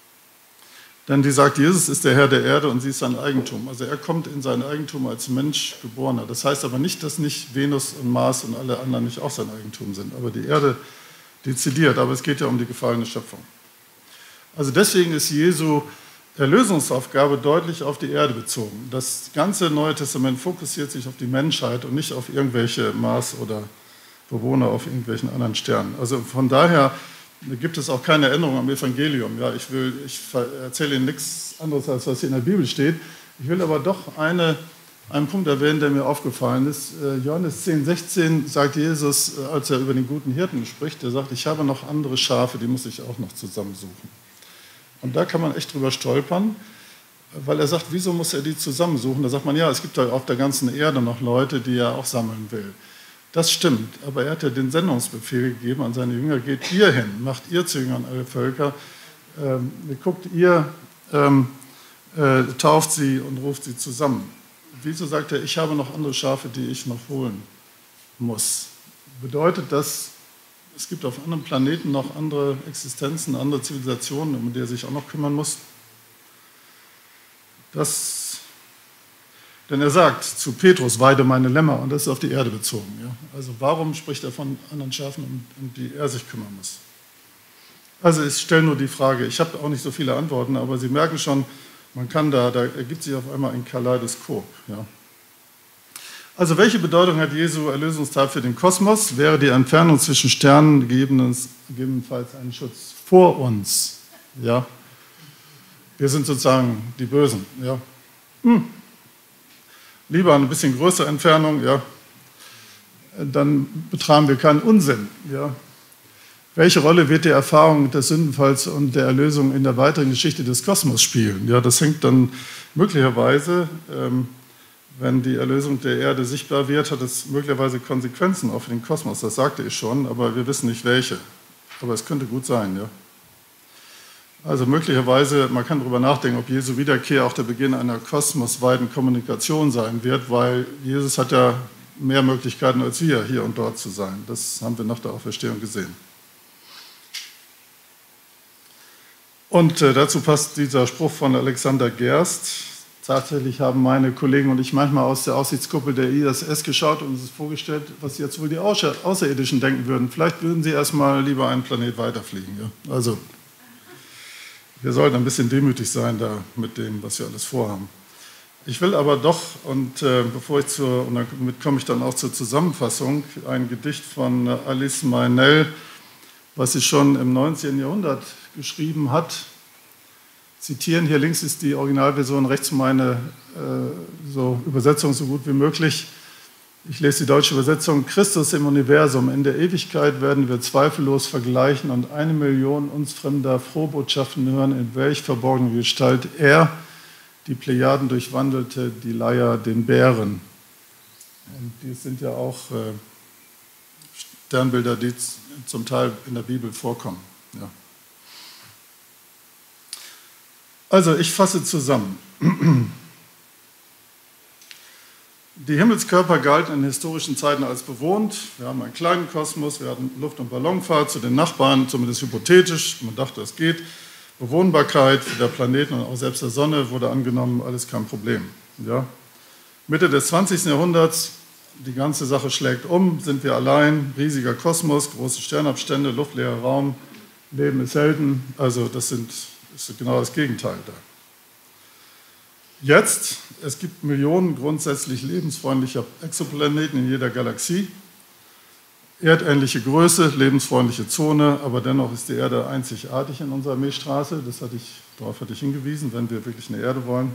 [SPEAKER 1] Denn die sagt, Jesus ist der Herr der Erde und sie ist sein Eigentum. Also er kommt in sein Eigentum als Mensch Geborener. Das heißt aber nicht, dass nicht Venus und Mars und alle anderen nicht auch sein Eigentum sind, aber die Erde dezidiert. Aber es geht ja um die gefallene Schöpfung. Also deswegen ist Jesu Erlösungsaufgabe deutlich auf die Erde bezogen. Das ganze Neue Testament fokussiert sich auf die Menschheit und nicht auf irgendwelche Mars- oder Bewohner auf irgendwelchen anderen Sternen. Also von daher gibt es auch keine Änderung am Evangelium. Ja, ich, will, ich erzähle Ihnen nichts anderes, als was hier in der Bibel steht. Ich will aber doch eine, einen Punkt erwähnen, der mir aufgefallen ist. Johannes zehn, sechzehn sagt Jesus, als er über den guten Hirten spricht, er sagt, ich habe noch andere Schafe, die muss ich auch noch zusammensuchen. Und da kann man echt drüber stolpern, weil er sagt, wieso muss er die zusammensuchen? Da sagt man, ja, es gibt auf der ganzen Erde noch Leute, die er auch sammeln will. Das stimmt, aber er hat ja den Sendungsbefehl gegeben an seine Jünger, geht ihr hin, macht ihr zu Jüngern alle Völker, ähm, guckt ihr, ähm, äh, tauft sie und ruft sie zusammen. Wieso sagt er, ich habe noch andere Schafe, die ich noch holen muss? Bedeutet das, es gibt auf anderen Planeten noch andere Existenzen, andere Zivilisationen, um die er sich auch noch kümmern muss? Das Denn er sagt zu Petrus, weide meine Lämmer, und das ist auf die Erde bezogen. Ja? Also warum spricht er von anderen Schafen, um, um die er sich kümmern muss? Also ich stelle nur die Frage, ich habe auch nicht so viele Antworten, aber Sie merken schon, man kann da, da ergibt sich auf einmal ein Kaleidoskop. Ja? Also welche Bedeutung hat Jesu Erlösungstat für den Kosmos? Wäre die Entfernung zwischen Sternen gegebenenfalls ein Schutz vor uns? Ja? Wir sind sozusagen die Bösen. Ja? Hm. Lieber eine bisschen größere Entfernung, ja, dann betreiben wir keinen Unsinn. Ja. Welche Rolle wird die Erfahrung des Sündenfalls und der Erlösung in der weiteren Geschichte des Kosmos spielen? Ja, das hängt dann möglicherweise, ähm, wenn die Erlösung der Erde sichtbar wird, hat es möglicherweise Konsequenzen auch für den Kosmos. Das sagte ich schon, aber wir wissen nicht welche. Aber es könnte gut sein, ja. Also möglicherweise, man kann darüber nachdenken, ob Jesu Wiederkehr auch der Beginn einer kosmosweiten Kommunikation sein wird, weil Jesus hat ja mehr Möglichkeiten als wir, hier und dort zu sein. Das haben wir nach der Auferstehung gesehen. Und äh, dazu passt dieser Spruch von Alexander Gerst. Tatsächlich haben meine Kollegen und ich manchmal aus der Aussichtskuppel der I S S geschaut und uns vorgestellt, was jetzt wohl die Außer- Außerirdischen denken würden. Vielleicht würden sie erstmal lieber einen Planet weiterfliegen. Ja? Also wir sollten ein bisschen demütig sein da mit dem, was wir alles vorhaben. Ich will aber doch, und äh, bevor ich zur, und damit komme ich dann auch zur Zusammenfassung, ein Gedicht von Alice Meynell, was sie schon im neunzehnten Jahrhundert geschrieben hat, zitieren. Hier links ist die Originalversion, rechts meine äh, so Übersetzung so gut wie möglich. Ich lese die deutsche Übersetzung. Christus im Universum. In der Ewigkeit werden wir zweifellos vergleichen und eine Million uns fremder Frohbotschaften hören, in welch verborgene Gestalt er die Plejaden durchwandelte, die Leier den Bären. Und die sind ja auch äh, Sternbilder, die zum Teil in der Bibel vorkommen. Ja. Also ich fasse zusammen. Die Himmelskörper galten in historischen Zeiten als bewohnt. Wir haben einen kleinen Kosmos, wir hatten Luft- und Ballonfahrt zu den Nachbarn, zumindest hypothetisch. Man dachte, es geht. Bewohnbarkeit der Planeten und auch selbst der Sonne wurde angenommen, alles kein Problem. Ja. Mitte des zwanzigsten Jahrhunderts, die ganze Sache schlägt um, sind wir allein, riesiger Kosmos, große Sternabstände, luftleerer Raum, Leben ist selten. Also das sind, ist genau das Gegenteil da. Jetzt, es gibt Millionen grundsätzlich lebensfreundlicher Exoplaneten in jeder Galaxie. erdähnliche Größe, lebensfreundliche Zone, aber dennoch ist die Erde einzigartig in unserer Milchstraße. Das hatte ich, darauf hatte ich hingewiesen, wenn wir wirklich eine Erde wollen.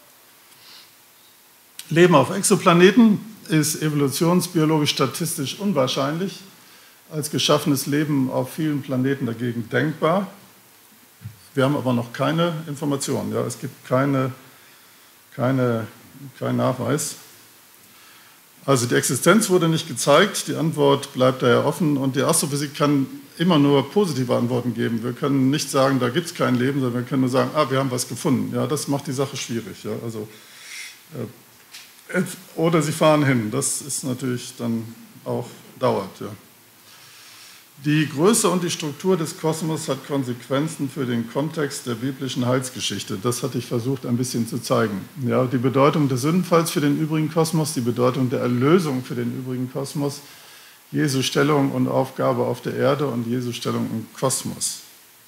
[SPEAKER 1] Leben auf Exoplaneten ist evolutionsbiologisch statistisch unwahrscheinlich, als geschaffenes Leben auf vielen Planeten dagegen denkbar. Wir haben aber noch keine Informationen. Ja, es gibt keine, keine, keinen Nachweis. Also die Existenz wurde nicht gezeigt, die Antwort bleibt daher offen und die Astrophysik kann immer nur positive Antworten geben. Wir können nicht sagen, da gibt es kein Leben, sondern wir können nur sagen, ah, wir haben was gefunden. Ja, das macht die Sache schwierig. Ja, also, äh, oder sie fahren hin, das ist natürlich dann auch dauert. Ja. Die Größe und die Struktur des Kosmos hat Konsequenzen für den Kontext der biblischen Heilsgeschichte. Das hatte ich versucht, ein bisschen zu zeigen. Ja, die Bedeutung des Sündenfalls für den übrigen Kosmos, die Bedeutung der Erlösung für den übrigen Kosmos, Jesu Stellung und Aufgabe auf der Erde und Jesu Stellung im Kosmos.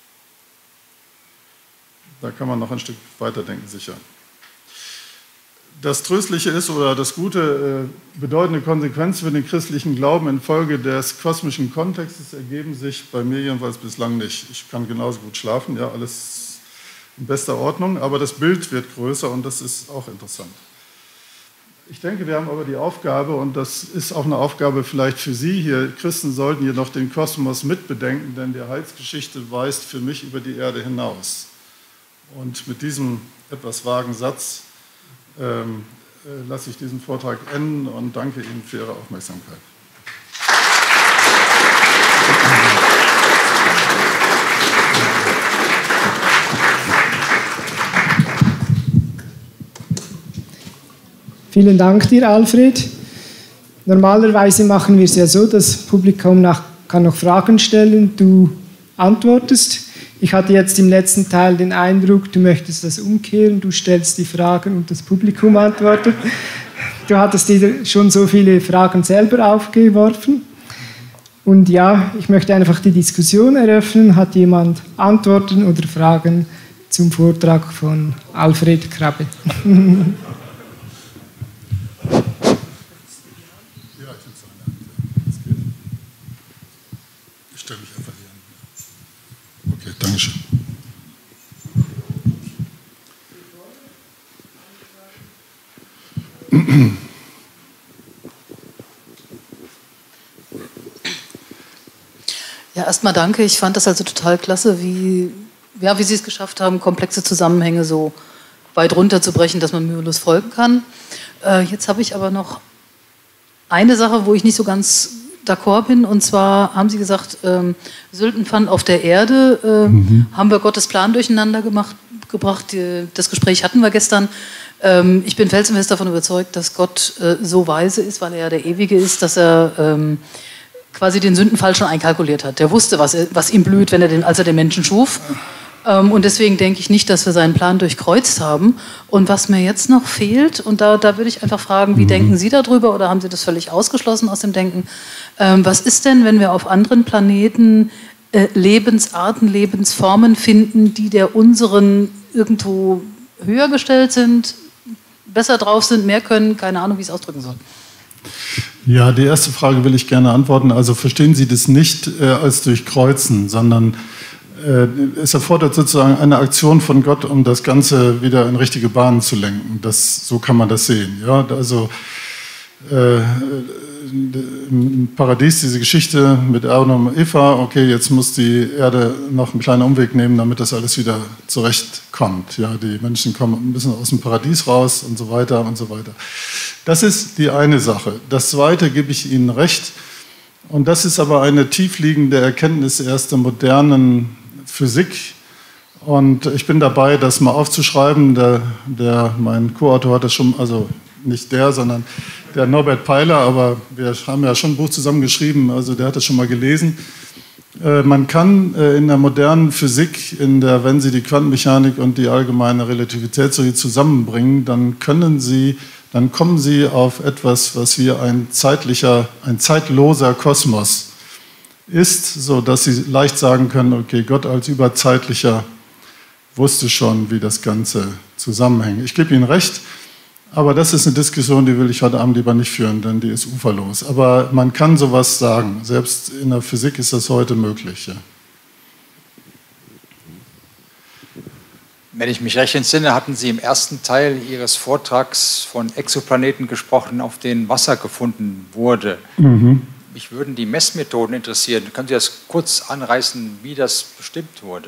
[SPEAKER 1] Da kann man noch ein Stück weiterdenken, sicher. Das Tröstliche ist oder das Gute, äh, bedeutende Konsequenzen für den christlichen Glauben infolge des kosmischen Kontextes ergeben sich bei mir jedenfalls bislang nicht. Ich kann genauso gut schlafen, ja, alles in bester Ordnung, aber das Bild wird größer und das ist auch interessant. Ich denke, wir haben aber die Aufgabe, und das ist auch eine Aufgabe vielleicht für Sie hier, Christen sollten jedoch den Kosmos mitbedenken, denn die Heilsgeschichte weist für mich über die Erde hinaus. Und mit diesem etwas vagen Satz Ähm, äh, lasse ich diesen Vortrag enden und danke Ihnen für Ihre Aufmerksamkeit.
[SPEAKER 2] Vielen Dank dir, Alfred. Normalerweise machen wir es ja so, das Publikum nach, kann noch Fragen stellen, du antwortest. Ich hatte jetzt im letzten Teil den Eindruck, du möchtest das umkehren, du stellst die Fragen und das Publikum antwortet. Du hattest dir schon so viele Fragen selber aufgeworfen. Und ja, ich möchte einfach die Diskussion eröffnen. Hat jemand Antworten oder Fragen zum Vortrag von Alfred Krabbe?
[SPEAKER 1] Dankeschön.
[SPEAKER 3] Ja, erstmal danke. Ich fand das also total klasse, wie, ja, wie Sie es geschafft haben, komplexe Zusammenhänge so weit runterzubrechen, dass man mühelos folgen kann. Äh, jetzt habe ich aber noch eine Sache, wo ich nicht so ganz d'accord bin, und zwar haben Sie gesagt, ähm, Sündenfall auf der Erde, äh, mhm. haben wir Gottes Plan durcheinander gemacht, gebracht. Die, das Gespräch hatten wir gestern. Ähm, ich bin felsenfest davon überzeugt, dass Gott äh, so weise ist, weil er ja der Ewige ist, dass er ähm, quasi den Sündenfall schon einkalkuliert hat. Der wusste, was, was ihm blüht, wenn er den, als er den Menschen schuf. Ähm, und deswegen denke ich nicht, dass wir seinen Plan durchkreuzt haben. Und was mir jetzt noch fehlt, und da, da würde ich einfach fragen, wie mhm. denken Sie darüber, oder haben Sie das völlig ausgeschlossen aus dem Denken? Ähm, was ist denn, wenn wir auf anderen Planeten äh, Lebensarten, Lebensformen finden, die der unseren irgendwo höher gestellt sind, besser drauf sind, mehr können, keine Ahnung, wie ich es ausdrücken soll?
[SPEAKER 1] Ja, die erste Frage will ich gerne antworten. Also verstehen Sie das nicht äh, als Durchkreuzen, sondern äh, es erfordert sozusagen eine Aktion von Gott, um das Ganze wieder in richtige Bahnen zu lenken. Das, so kann man das sehen. Ja, also äh, im Paradies diese Geschichte mit Adam und Eva, okay, jetzt muss die Erde noch einen kleinen Umweg nehmen, damit das alles wieder zurechtkommt. Ja, die Menschen kommen ein bisschen aus dem Paradies raus und so weiter und so weiter. Das ist die eine Sache. Das Zweite gebe ich Ihnen recht, und das ist aber eine tiefliegende Erkenntnis erst der modernen Physik. Und ich bin dabei, das mal aufzuschreiben. Der, der, mein Co-Autor hat das schon, also nicht der, sondern der Norbert Peiler, aber wir haben ja schon ein Buch zusammen geschrieben, also der hat das schon mal gelesen. Äh, man kann äh, in der modernen Physik, in der, wenn Sie die Quantenmechanik und die allgemeine Relativitätstheorie zusammenbringen, dann können Sie, dann kommen Sie auf etwas, was hier ein zeitlicher, ein zeitloser Kosmos ist, so dass Sie leicht sagen können, okay, Gott als Überzeitlicher wusste schon, wie das Ganze zusammenhängt. Ich gebe Ihnen recht. Aber das ist eine Diskussion, die will ich heute Abend lieber nicht führen, denn die ist uferlos. Aber man kann sowas sagen. Selbst in der Physik ist das heute möglich. Ja.
[SPEAKER 4] Wenn ich mich recht entsinne, hatten Sie im ersten Teil Ihres Vortrags von Exoplaneten gesprochen, auf denen Wasser gefunden wurde. Mhm. Mich würden die Messmethoden interessieren. Können Sie das kurz anreißen, wie das bestimmt wurde?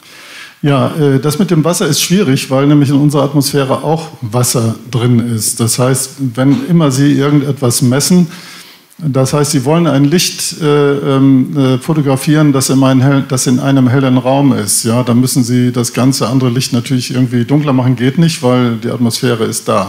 [SPEAKER 1] Ja, das mit dem Wasser ist schwierig, weil nämlich in unserer Atmosphäre auch Wasser drin ist. Das heißt, wenn immer Sie irgendetwas messen, das heißt, Sie wollen ein Licht äh, äh, fotografieren, das in, ein, das in einem hellen Raum ist. Ja, dann müssen Sie das ganze andere Licht natürlich irgendwie dunkler machen, geht nicht, weil die Atmosphäre ist da.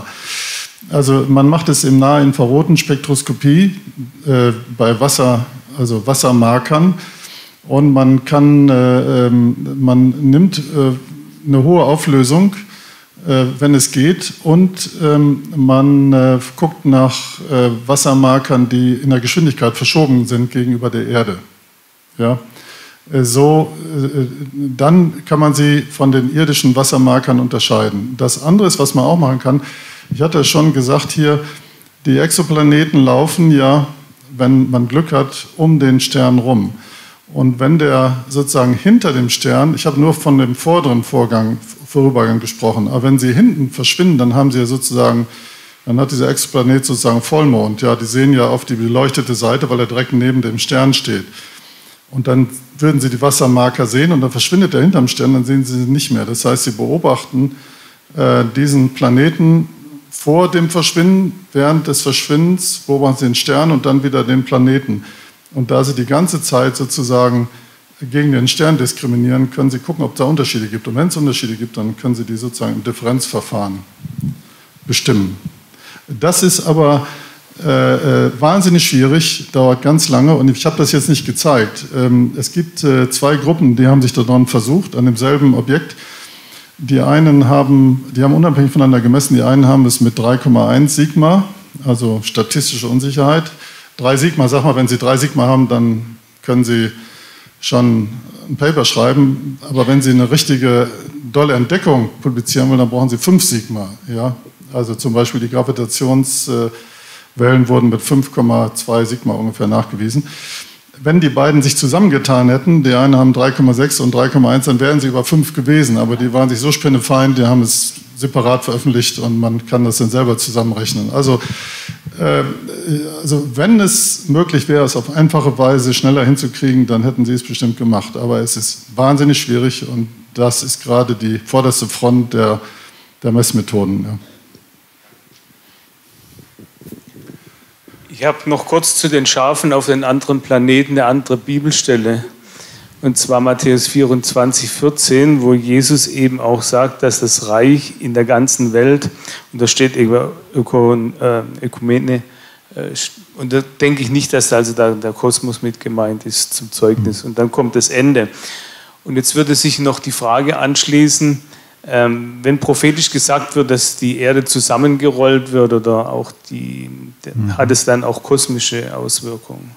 [SPEAKER 1] Also man macht es in nahinfraroten Spektroskopie äh, bei Wasser, also Wassermarkern. Und man kann, äh, man nimmt äh, eine hohe Auflösung, äh, wenn es geht, und ähm, man äh, guckt nach äh, Wassermarkern, die in der Geschwindigkeit verschoben sind gegenüber der Erde. Ja? Äh, so, äh, dann kann man sie von den irdischen Wassermarkern unterscheiden. Das andere ist, was man auch machen kann, ich hatte es schon gesagt hier, die Exoplaneten laufen ja, wenn man Glück hat, um den Stern rum. Und wenn der sozusagen hinter dem Stern, ich habe nur von dem vorderen Vorgang, Vorübergang gesprochen, aber wenn sie hinten verschwinden, dann haben sie ja sozusagen, dann hat dieser Exoplanet sozusagen Vollmond. Ja, die sehen ja auf die beleuchtete Seite, weil er direkt neben dem Stern steht. Und dann würden sie die Wassermarker sehen und dann verschwindet er hinterm Stern, dann sehen sie sie nicht mehr. Das heißt, sie beobachten äh, diesen Planeten vor dem Verschwinden, während des Verschwindens beobachten sie den Stern und dann wieder den Planeten. Und da sie die ganze Zeit sozusagen gegen den Stern diskriminieren, können sie gucken, ob es da Unterschiede gibt. Und wenn es Unterschiede gibt, dann können sie die sozusagen im Differenzverfahren bestimmen. Das ist aber äh, äh, wahnsinnig schwierig, dauert ganz lange und ich habe das jetzt nicht gezeigt. Ähm, es gibt äh, zwei Gruppen, die haben sich daran versucht, an demselben Objekt. Die einen haben, die haben unabhängig voneinander gemessen, die einen haben es mit drei Komma eins Sigma, also statistische Unsicherheit. drei Sigma, sag mal, wenn Sie drei Sigma haben, dann können Sie schon ein Paper schreiben, aber wenn Sie eine richtige dolle Entdeckung publizieren wollen, dann brauchen Sie fünf Sigma. Ja? Also zum Beispiel die Gravitationswellen wurden mit fünf Komma zwei Sigma ungefähr nachgewiesen. Wenn die beiden sich zusammengetan hätten, die einen haben drei Komma sechs und drei Komma eins, dann wären sie über fünf gewesen, aber die waren sich so spinnefeind, die haben es separat veröffentlicht und man kann das dann selber zusammenrechnen. Also, äh, also wenn es möglich wäre, es auf einfache Weise schneller hinzukriegen, dann hätten sie es bestimmt gemacht. Aber es ist wahnsinnig schwierig und das ist gerade die vorderste Front der, der Messmethoden. Ja.
[SPEAKER 5] Ich habe noch kurz zu den Schafen auf den anderen Planeten eine andere Bibelstelle. Und zwar Matthäus vierundzwanzig, vierzehn, wo Jesus eben auch sagt, dass das Reich in der ganzen Welt, und da steht über Öko, äh, Ökumene, äh, und da denke ich nicht, dass da also da der Kosmos mit gemeint ist zum Zeugnis. Und dann kommt das Ende. Und jetzt würde sich noch die Frage anschließen, ähm, wenn prophetisch gesagt wird, dass die Erde zusammengerollt wird, oder auch die, mhm. hat es dann auch kosmische Auswirkungen?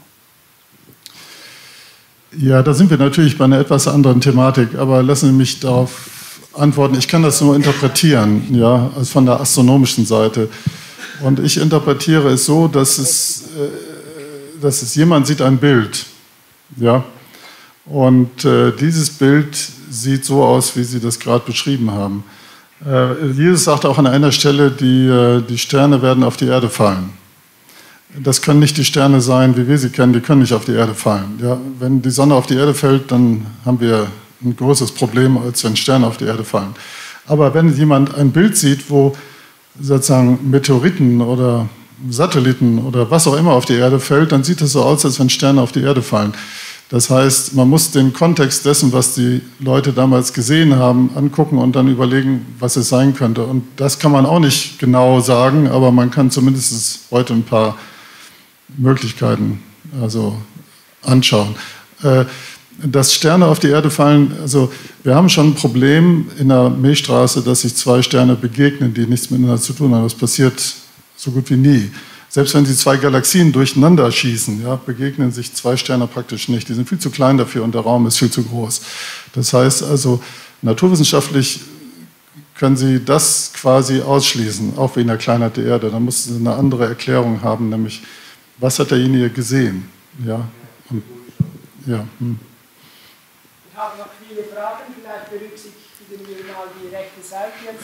[SPEAKER 1] Ja, da sind wir natürlich bei einer etwas anderen Thematik, aber lassen Sie mich darauf antworten. Ich kann das nur interpretieren, ja, also von der astronomischen Seite. Und ich interpretiere es so, dass es, äh, dass es jemand sieht ein Bild, ja, und äh, dieses Bild sieht so aus, wie Sie das gerade beschrieben haben. Äh, Jesus sagt auch an einer Stelle, die, äh, die Sterne werden auf die Erde fallen. Das können nicht die Sterne sein, wie wir sie kennen, die können nicht auf die Erde fallen. Ja, wenn die Sonne auf die Erde fällt, dann haben wir ein größeres Problem, als wenn Sterne auf die Erde fallen. Aber wenn jemand ein Bild sieht, wo sozusagen Meteoriten oder Satelliten oder was auch immer auf die Erde fällt, dann sieht es so aus, als wenn Sterne auf die Erde fallen. Das heißt, man muss den Kontext dessen, was die Leute damals gesehen haben, angucken und dann überlegen, was es sein könnte. Und das kann man auch nicht genau sagen, aber man kann zumindest heute ein paar Möglichkeiten also anschauen. Dass Sterne auf die Erde fallen, also wir haben schon ein Problem in der Milchstraße, dass sich zwei Sterne begegnen, die nichts miteinander zu tun haben. Das passiert so gut wie nie. Selbst wenn sie zwei Galaxien durcheinander schießen, ja, begegnen sich zwei Sterne praktisch nicht. Die sind viel zu klein dafür und der Raum ist viel zu groß. Das heißt also, naturwissenschaftlich können Sie das quasi ausschließen, auch wegen der Kleinheit der Erde. Dann mussten Sie eine andere Erklärung haben, nämlich, was hat derjenige gesehen? Ja, und, ja. Hm.
[SPEAKER 2] Ich habe noch viele Fragen, vielleicht berücksichtigen wir mal die rechte Seite jetzt.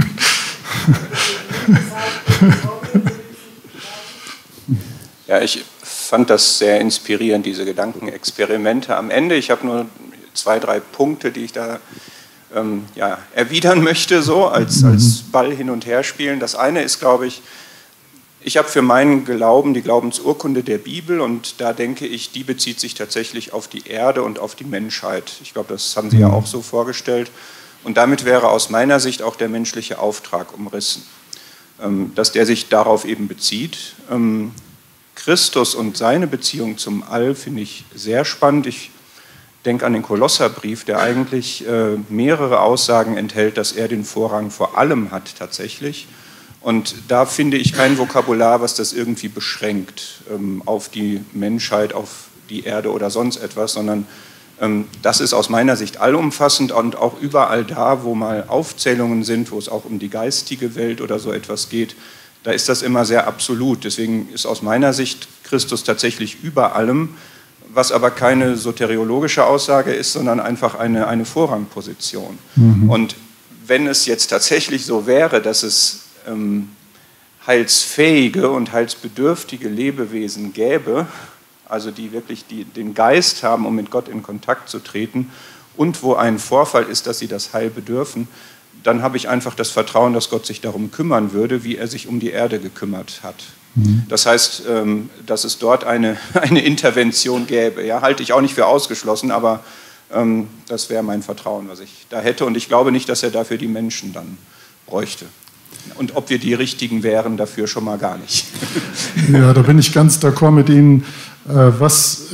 [SPEAKER 6] Ja, ich fand das sehr inspirierend, diese Gedankenexperimente am Ende. Ich habe nur zwei, drei Punkte, die ich da ähm, ja, erwidern möchte, so als, als Ball hin und her spielen. Das eine ist, glaube ich, ich habe für meinen Glauben die Glaubensurkunde der Bibel und da denke ich, die bezieht sich tatsächlich auf die Erde und auf die Menschheit. Ich glaube, das haben Sie ja auch so vorgestellt. Und damit wäre aus meiner Sicht auch der menschliche Auftrag umrissen, ähm, dass der sich darauf eben bezieht. Ähm, Christus und seine Beziehung zum All finde ich sehr spannend. Ich denke an den Kolosserbrief, der eigentlich äh, mehrere Aussagen enthält, dass er den Vorrang vor allem hat tatsächlich. Und da finde ich kein Vokabular, was das irgendwie beschränkt ähm, auf die Menschheit, auf die Erde oder sonst etwas, sondern ähm, das ist aus meiner Sicht allumfassend und auch überall da, wo mal Aufzählungen sind, wo es auch um die geistige Welt oder so etwas geht, da ist das immer sehr absolut. Deswegen ist aus meiner Sicht Christus tatsächlich über allem, was aber keine soteriologische Aussage ist, sondern einfach eine, eine Vorrangposition. Mhm. Und wenn es jetzt tatsächlich so wäre, dass es ähm, heilsfähige und heilsbedürftige Lebewesen gäbe, also die wirklich die, den Geist haben, um mit Gott in Kontakt zu treten, und wo ein Vorfall ist, dass sie das Heil bedürfen, dann habe ich einfach das Vertrauen, dass Gott sich darum kümmern würde, wie er sich um die Erde gekümmert hat. Mhm. Das heißt, dass es dort eine, eine Intervention gäbe. Ja, halte ich auch nicht für ausgeschlossen, aber ähm, das wäre mein Vertrauen, was ich da hätte. Und ich glaube nicht, dass er dafür die Menschen dann bräuchte. Und ob wir die Richtigen wären, dafür schon mal gar nicht.
[SPEAKER 1] Ja, da bin ich ganz d'accord mit Ihnen. Was,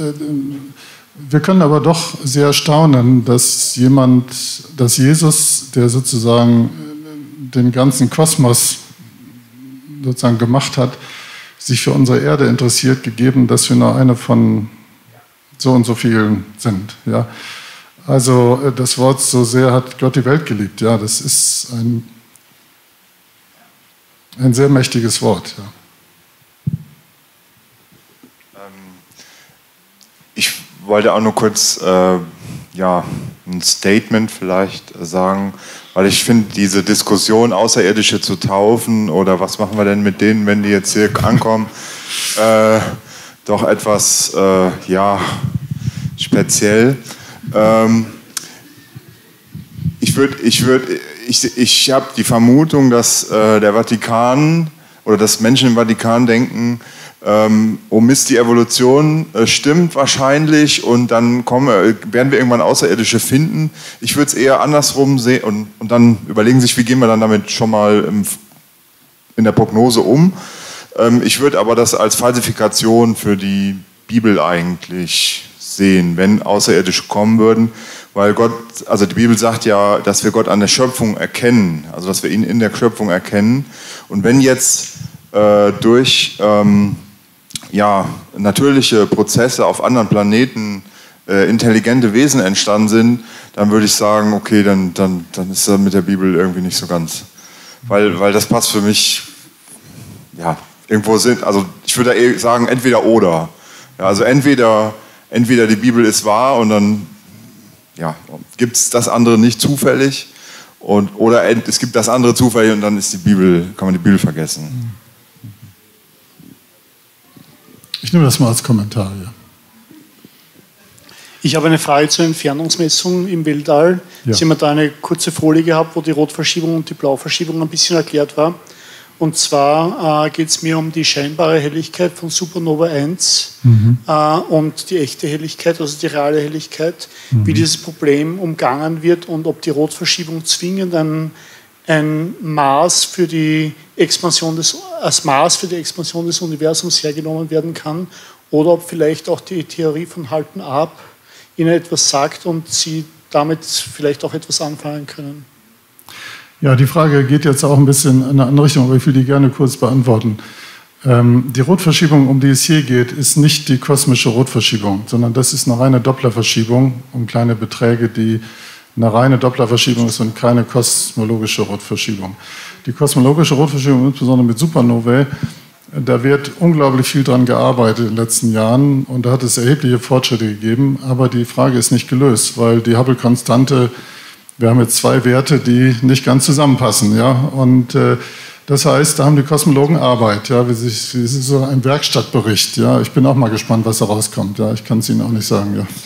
[SPEAKER 1] wir können aber doch sehr staunen, dass jemand, dass Jesus, der sozusagen den ganzen Kosmos sozusagen gemacht hat, sich für unsere Erde interessiert, gegeben, dass wir nur eine von so und so vielen sind. Ja. Also das Wort, so sehr hat Gott die Welt geliebt. Ja, das ist ein, ein sehr mächtiges Wort. Ja.
[SPEAKER 7] Ich wollte auch nur kurz äh, ja, ein Statement vielleicht sagen, weil ich finde, diese Diskussion, Außerirdische zu taufen oder was machen wir denn mit denen, wenn die jetzt hier ankommen, äh, doch etwas äh, ja, speziell. Ähm, ich würde, ich würde, ich, ich habe die Vermutung, dass äh, der Vatikan oder dass Menschen im Vatikan denken, Ähm, oh Mist, die Evolution äh, stimmt wahrscheinlich und dann kommen, äh, werden wir irgendwann Außerirdische finden. Ich würde es eher andersrum sehen und, und dann überlegen sich, wie gehen wir dann damit schon mal im, in der Prognose um. Ähm, ich würde aber das als Falsifikation für die Bibel eigentlich sehen, wenn Außerirdische kommen würden, weil Gott, also die Bibel sagt ja, dass wir Gott an der Schöpfung erkennen, also dass wir ihn in der Schöpfung erkennen. Und wenn jetzt äh, durch ähm, ja, natürliche Prozesse auf anderen Planeten äh, intelligente Wesen entstanden sind, dann würde ich sagen, okay, dann, dann, dann ist das mit der Bibel irgendwie nicht so ganz. Weil, weil das passt für mich, ja, irgendwo sind, also ich würde eher sagen, entweder oder. Ja, also entweder, entweder die Bibel ist wahr und dann ja, gibt es das andere nicht zufällig und, oder es gibt das andere zufällig und dann ist die Bibel, kann man die Bibel vergessen.
[SPEAKER 1] Ich nehme das mal als Kommentar. Ja.
[SPEAKER 8] Ich habe eine Frage zur Entfernungsmessung im Weltall.
[SPEAKER 1] Ja.
[SPEAKER 8] Sie haben da eine kurze Folie gehabt, wo die Rotverschiebung und die Blauverschiebung ein bisschen erklärt war. Und zwar äh, geht es mir um die scheinbare Helligkeit von Supernova eins mhm. äh, und die echte Helligkeit, also die reale Helligkeit, mhm. wie dieses Problem umgangen wird und ob die Rotverschiebung zwingend ein ein Maß für die Expansion des, als Maß für die Expansion des Universums hergenommen werden kann oder ob vielleicht auch die Theorie von Halton Ab Ihnen etwas sagt und Sie damit vielleicht auch etwas anfangen können.
[SPEAKER 1] Ja, die Frage geht jetzt auch ein bisschen in eine andere Richtung, aber ich will die gerne kurz beantworten. Ähm, die Rotverschiebung, um die es hier geht, ist nicht die kosmische Rotverschiebung, sondern das ist eine reine Dopplerverschiebung um kleine Beträge, die eine reine Dopplerverschiebung ist und keine kosmologische Rotverschiebung. Die kosmologische Rotverschiebung, insbesondere mit Supernovae, da wird unglaublich viel dran gearbeitet in den letzten Jahren und da hat es erhebliche Fortschritte gegeben, aber die Frage ist nicht gelöst, weil die Hubble-Konstante, wir haben jetzt zwei Werte, die nicht ganz zusammenpassen, ja, und äh, das heißt, da haben die Kosmologen Arbeit, ja, wie sich, wie ist so ein Werkstattbericht, ja. Ich bin auch mal gespannt, was da rauskommt, ja. Ich kann es Ihnen auch nicht sagen, ja.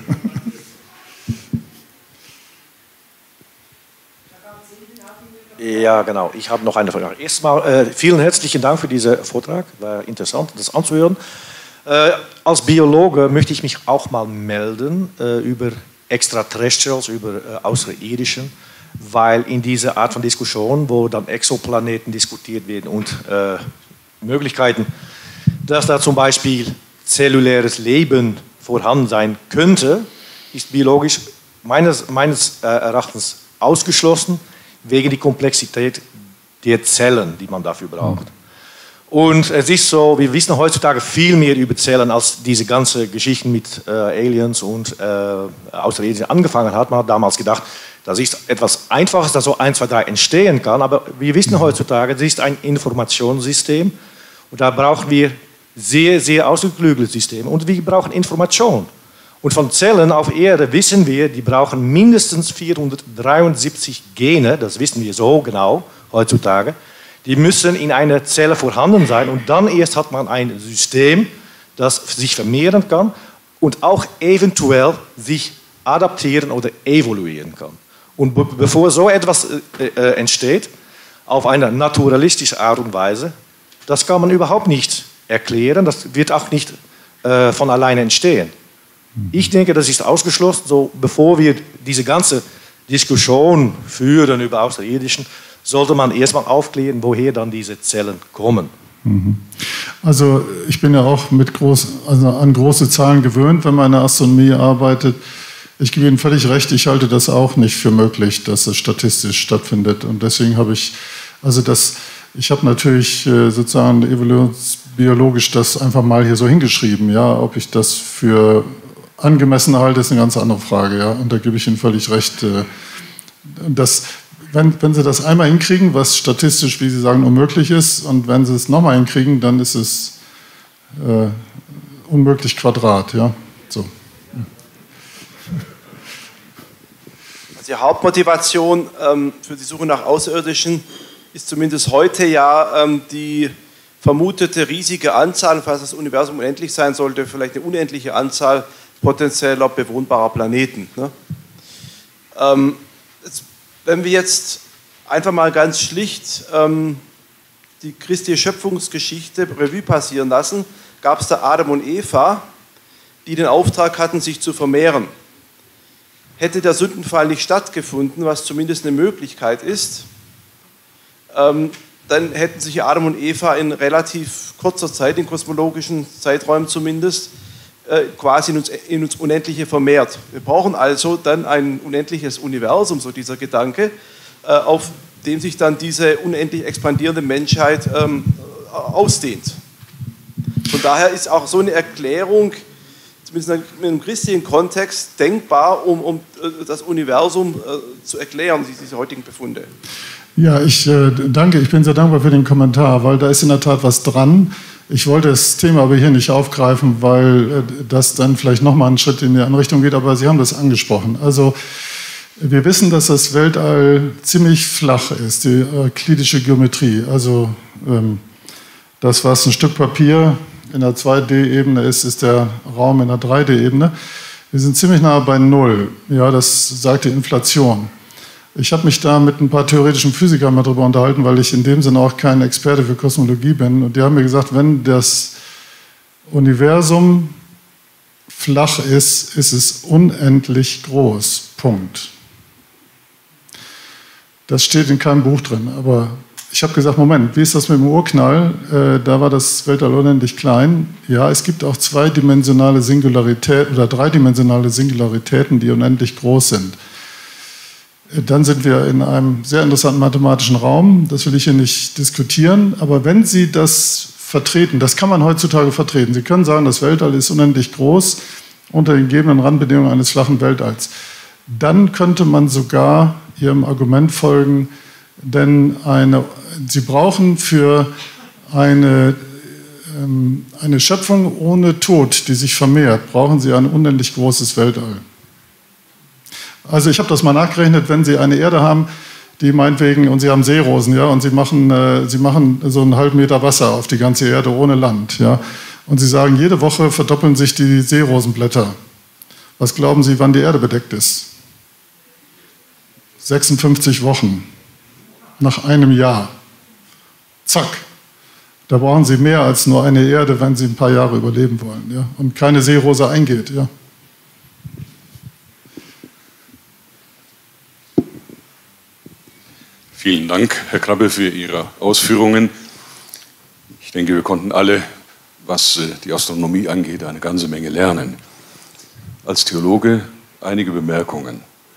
[SPEAKER 9] Ja, genau. Ich habe noch eine Frage. Erstmal äh, vielen herzlichen Dank für diesen Vortrag. War interessant, das anzuhören. Äh, als Biologe möchte ich mich auch mal melden äh, über Extraterrestrials, über äh, Außerirdischen. Weil in dieser Art von Diskussion, wo dann Exoplaneten diskutiert werden und äh, Möglichkeiten, dass da zum Beispiel zelluläres Leben vorhanden sein könnte, ist biologisch meines, meines äh, Erachtens ausgeschlossen, wegen der Komplexität der Zellen, die man dafür braucht. Und es ist so, wir wissen heutzutage viel mehr über Zellen, als diese ganze Geschichten mit äh, Aliens und äh, Außerirdischen angefangen hat. Man hat damals gedacht, das ist etwas Einfaches, das so eins, zwei, drei entstehen kann, aber wir wissen heutzutage, das ist ein Informationssystem und da brauchen wir sehr, sehr ausgeklügelte Systeme und wir brauchen Information. Und von Zellen auf Erde wissen wir, die brauchen mindestens vierhundertdreiundsiebzig Gene, das wissen wir so genau heutzutage, die müssen in einer Zelle vorhanden sein und dann erst hat man ein System, das sich vermehren kann und auch eventuell sich adaptieren oder evoluieren kann. Und be bevor so etwas äh, äh, entsteht, auf eine naturalistische Art und Weise, das kann man überhaupt nicht erklären, das wird auch nicht äh, von alleine entstehen. Ich denke, das ist ausgeschlossen, so bevor wir diese ganze Diskussion führen über Außerirdischen, sollte man erstmal aufklären, woher dann diese Zellen kommen.
[SPEAKER 1] Also ich bin ja auch mit groß, also an große Zahlen gewöhnt, wenn man in der Astronomie arbeitet. Ich gebe Ihnen völlig recht, ich halte das auch nicht für möglich, dass es statistisch stattfindet. Und deswegen habe ich, also das, ich habe natürlich sozusagen evolutionsbiologisch das einfach mal hier so hingeschrieben. Ja, ob ich das für angemessen halte, ist eine ganz andere Frage. Ja, und da gebe ich Ihnen völlig recht. Das, wenn, wenn Sie das einmal hinkriegen, was statistisch, wie Sie sagen, unmöglich ist, und wenn Sie es nochmal hinkriegen, dann ist es äh, unmöglich Quadrat. Ja, so.
[SPEAKER 10] Die Hauptmotivation ähm, für die Suche nach Außerirdischen ist zumindest heute ja ähm, die vermutete riesige Anzahl, falls das Universum unendlich sein sollte, vielleicht eine unendliche Anzahl potenzieller bewohnbarer Planeten. Ne? Ähm, jetzt, wenn wir jetzt einfach mal ganz schlicht ähm, die christliche Schöpfungsgeschichte Revue passieren lassen, gab es da Adam und Eva, die den Auftrag hatten, sich zu vermehren. Hätte der Sündenfall nicht stattgefunden, was zumindest eine Möglichkeit ist, ähm, dann hätten sich Adam und Eva in relativ kurzer Zeit, in kosmologischen Zeiträumen zumindest, äh, quasi in uns, in uns Unendliche vermehrt. Wir brauchen also dann ein unendliches Universum, so dieser Gedanke, äh, auf dem sich dann diese unendlich expandierende Menschheit ähm, ausdehnt. Von daher ist auch so eine Erklärung, zumindest in einem christlichen Kontext, denkbar, um, um das Universum äh, zu erklären, diese heutigen Befunde.
[SPEAKER 1] Ja, ich äh, danke. Ich bin sehr dankbar für den Kommentar, weil da ist in der Tat was dran. Ich wollte das Thema aber hier nicht aufgreifen, weil äh, das dann vielleicht nochmal einen Schritt in die andere Richtung geht, aber Sie haben das angesprochen. Also wir wissen, dass das Weltall ziemlich flach ist, die euklidische Geometrie. Also ähm, das, was ein Stück Papier in der zwei D-Ebene ist, ist der Raum in der drei D-Ebene. Wir sind ziemlich nah bei Null. Ja, das sagt die Inflation. Ich habe mich da mit ein paar theoretischen Physikern mal drüber unterhalten, weil ich in dem Sinne auch kein Experte für Kosmologie bin. Und die haben mir gesagt, wenn das Universum flach ist, ist es unendlich groß. Punkt. Das steht in keinem Buch drin, aber ich habe gesagt, Moment, wie ist das mit dem Urknall? Äh, da war das Weltall unendlich klein. Ja, es gibt auch zweidimensionale Singularitäten oder dreidimensionale Singularitäten, die unendlich groß sind. Äh, dann sind wir in einem sehr interessanten mathematischen Raum. Das will ich hier nicht diskutieren. Aber wenn Sie das vertreten, das kann man heutzutage vertreten. Sie können sagen, das Weltall ist unendlich groß unter den gegebenen Randbedingungen eines flachen Weltalls. dann könnte man sogar Ihrem Argument folgen, denn eine, Sie brauchen für eine, ähm, eine Schöpfung ohne Tod, die sich vermehrt, brauchen Sie ein unendlich großes Weltall. Also ich habe das mal nachgerechnet, wenn Sie eine Erde haben, die meinetwegen, und Sie haben Seerosen, ja, und Sie machen, äh, Sie machen so einen halben Meter Wasser auf die ganze Erde ohne Land, ja, und Sie sagen, jede Woche verdoppeln sich die Seerosenblätter. Was glauben Sie, wann die Erde bedeckt ist? sechsundfünfzig Wochen. Nach einem Jahr. Zack. Da brauchen Sie mehr als nur eine Erde, wenn Sie ein paar Jahre überleben wollen, ja, und keine Seerose eingeht, ja.
[SPEAKER 11] Vielen Dank, Herr Krabbe, für Ihre Ausführungen. Ich denke, wir konnten alle, was die Astronomie angeht, eine ganze Menge lernen. Als Theologe einige Bemerkungen.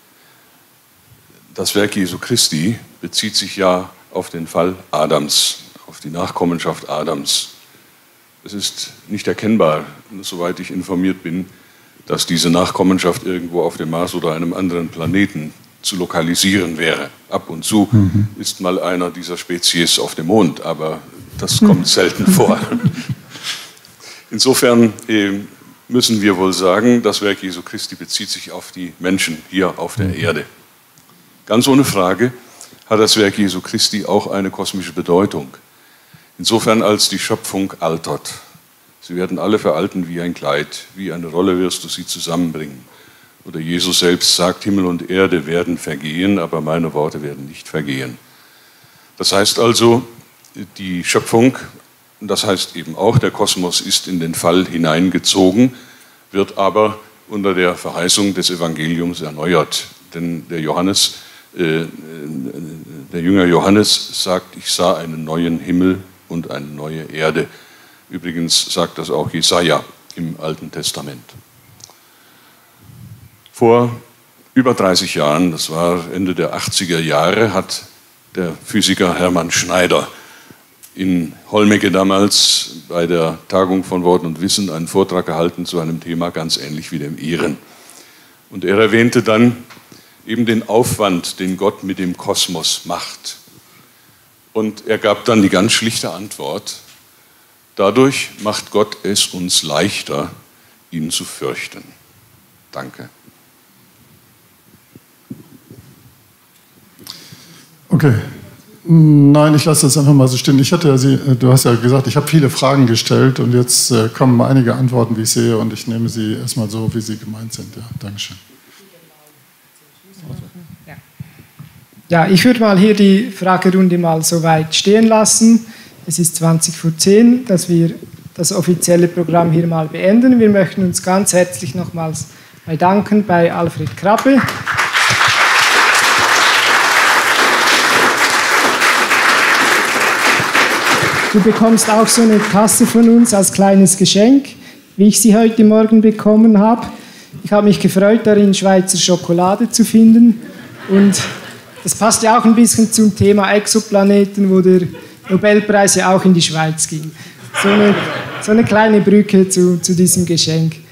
[SPEAKER 11] Das Werk Jesu Christi bezieht sich ja auf den Fall Adams, auf die Nachkommenschaft Adams. Es ist nicht erkennbar, soweit ich informiert bin, dass diese Nachkommenschaft irgendwo auf dem Mars oder einem anderen Planeten zu lokalisieren wäre. Ab und zu mhm. ist mal einer dieser Spezies auf dem Mond, aber das kommt selten vor. Insofern äh, müssen wir wohl sagen, das Werk Jesu Christi bezieht sich auf die Menschen hier auf der Erde. Ganz ohne Frage hat das Werk Jesu Christi auch eine kosmische Bedeutung. Insofern als die Schöpfung altert. Sie werden alle veralten wie ein Kleid, wie eine Rolle wirst du sie zusammenbringen. Oder Jesus selbst sagt, Himmel und Erde werden vergehen, aber meine Worte werden nicht vergehen. Das heißt also, die Schöpfung, das heißt eben auch, der Kosmos ist in den Fall hineingezogen, wird aber unter der Verheißung des Evangeliums erneuert. Denn der Johannes, äh, der Jünger Johannes sagt, ich sah einen neuen Himmel und eine neue Erde. Übrigens sagt das auch Jesaja im Alten Testament. Vor über dreißig Jahren, das war Ende der achtziger Jahre, hat der Physiker Hermann Schneider in Holmecke damals bei der Tagung von Wort und Wissen einen Vortrag gehalten zu einem Thema ganz ähnlich wie dem Ihren. Und er erwähnte dann eben den Aufwand, den Gott mit dem Kosmos macht. Und er gab dann die ganz schlichte Antwort, dadurch macht Gott es uns leichter, ihn zu fürchten. Danke.
[SPEAKER 1] Okay. Nein, ich lasse das einfach mal so stehen. Ich hatte ja Sie, du hast ja gesagt, ich habe viele Fragen gestellt und jetzt äh, kommen einige Antworten, wie ich sehe, und ich nehme sie erstmal so, wie sie gemeint sind. Ja, Dankeschön.
[SPEAKER 2] Ja, ich würde mal hier die Fragerunde mal so weit stehen lassen. Es ist zwanzig vor zehn, dass wir das offizielle Programm hier mal beenden. Wir möchten uns ganz herzlich nochmals bedanken bei Alfred Krabbe. Du bekommst auch so eine Tasse von uns als kleines Geschenk, wie ich sie heute Morgen bekommen habe. Ich habe mich gefreut, darin Schweizer Schokolade zu finden. Und das passt ja auch ein bisschen zum Thema Exoplaneten, wo der Nobelpreis ja auch in die Schweiz ging. So eine, so eine kleine Brücke zu, zu diesem Geschenk.